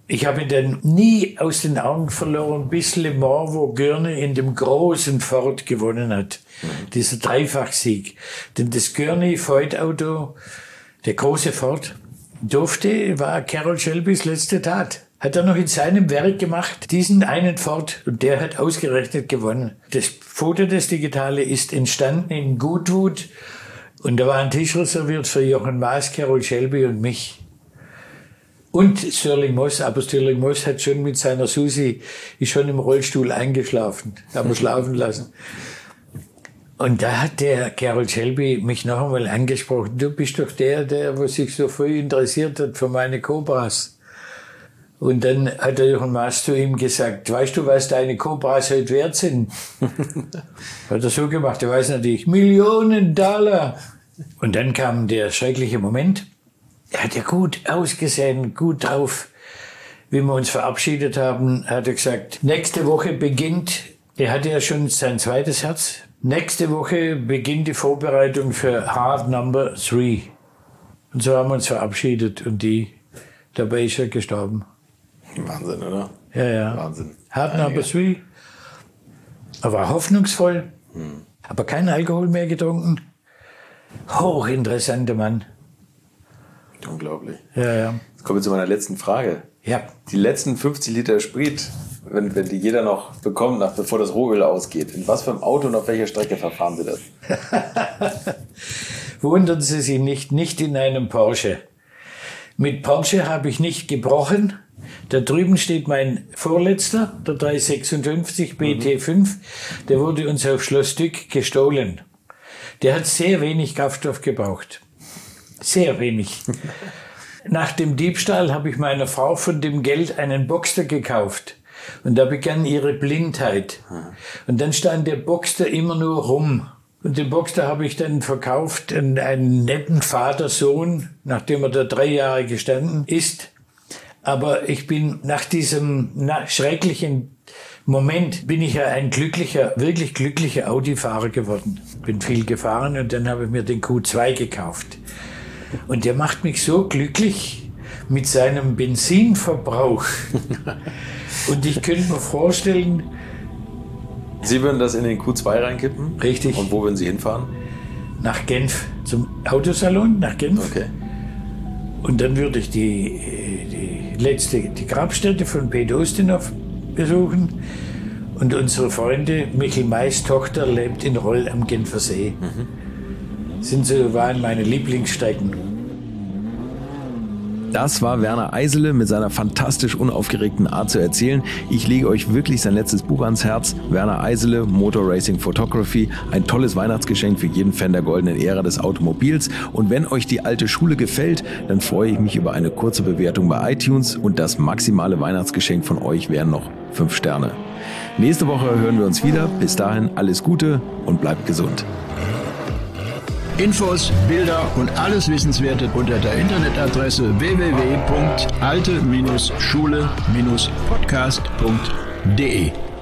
Ich habe ihn dann nie aus den Augen verloren, bis Le Mans, wo Gurney in dem großen Ford gewonnen hat. Mhm. Dieser Dreifachsieg. Denn das Gurney-Ford-Auto, der große Ford, durfte, war Carroll Shelbys letzte Tat. Hat er noch in seinem Werk gemacht, diesen einen Ford, und der hat ausgerechnet gewonnen. Das Foto, das Digitale, ist entstanden in Goodwood, und da war ein Tisch reserviert für Jochen Maas, Carroll Shelby und mich. Und Stirling Moss, aber Stirling Moss hat schon mit seiner Susi, ist schon im Rollstuhl eingeschlafen, haben wir schlafen lassen. Und da hat der Carroll Shelby mich noch einmal angesprochen, du bist doch der, der, was sich so früh interessiert hat für meine Cobras. Und dann hat der Jochen Maas zu ihm gesagt, weißt du, was deine Cobras heute wert sind? Hat er so gemacht, er weiß natürlich, Millionen Dollar. Und dann kam der schreckliche Moment. Er hat ja gut ausgesehen, gut drauf. Wie wir uns verabschiedet haben, hat er gesagt, nächste Woche beginnt, er hatte ja schon sein zweites Herz, nächste Woche beginnt die Vorbereitung für Hard Number Three. Und so haben wir uns verabschiedet und die, dabei ist er gestorben. Wahnsinn, oder? Ja, ja. Wahnsinn. Hard Number Three. Er war hoffnungsvoll, hm. aber kein Alkohol mehr getrunken. Hochinteressanter Mann. Unglaublich. Ja, ja. Jetzt kommen wir zu meiner letzten Frage. Ja. Die letzten fünfzig Liter Sprit, wenn, wenn die jeder noch bekommt, nach, bevor das Rohöl ausgeht, in was für einem Auto und auf welcher Strecke verfahren Sie das? Wundern Sie sich nicht, nicht in einem Porsche. Mit Porsche habe ich nicht gebrochen. Da drüben steht mein vorletzter, der dreihundertsechsundfünfzig B T fünf. Der wurde uns auf Schloss Dück gestohlen. Der hat sehr wenig Kraftstoff gebraucht. Sehr wenig. Nach dem Diebstahl habe ich meiner Frau von dem Geld einen Boxster gekauft. Und da begann ihre Blindheit. Und dann stand der Boxster immer nur rum. Und den Boxster habe ich dann verkauft an einen netten Vater-Sohn, nachdem er da drei Jahre gestanden ist. Aber ich bin nach diesem na, schrecklichen Moment, bin ich ja ein glücklicher, wirklich glücklicher Audi-Fahrer geworden. Bin viel gefahren und dann habe ich mir den Q zwei gekauft. Und der macht mich so glücklich mit seinem Benzinverbrauch. Und ich könnte mir vorstellen... Sie würden das in den Q zwei reinkippen? Richtig. Und wo würden Sie hinfahren? Nach Genf, zum Autosalon, nach Genf. Okay. Und dann würde ich die, die letzte, die Grabstätte von Peter Ustinov besuchen. Und unsere Freunde, Michel Mays Tochter, lebt in Roll am Genfer See. Mhm. Sind so, waren meine Lieblingsstrecken. Das war Werner Eisele mit seiner fantastisch unaufgeregten Art zu erzählen. Ich lege euch wirklich sein letztes Buch ans Herz. Werner Eisele, Motor Racing Photography. Ein tolles Weihnachtsgeschenk für jeden Fan der goldenen Ära des Automobils. Und wenn euch die alte Schule gefällt, dann freue ich mich über eine kurze Bewertung bei iTunes. Und das maximale Weihnachtsgeschenk von euch wären noch fünf Sterne. Nächste Woche hören wir uns wieder. Bis dahin alles Gute und bleibt gesund. Infos, Bilder und alles Wissenswerte unter der Internetadresse w w w punkt alte Schule Podcast punkt de.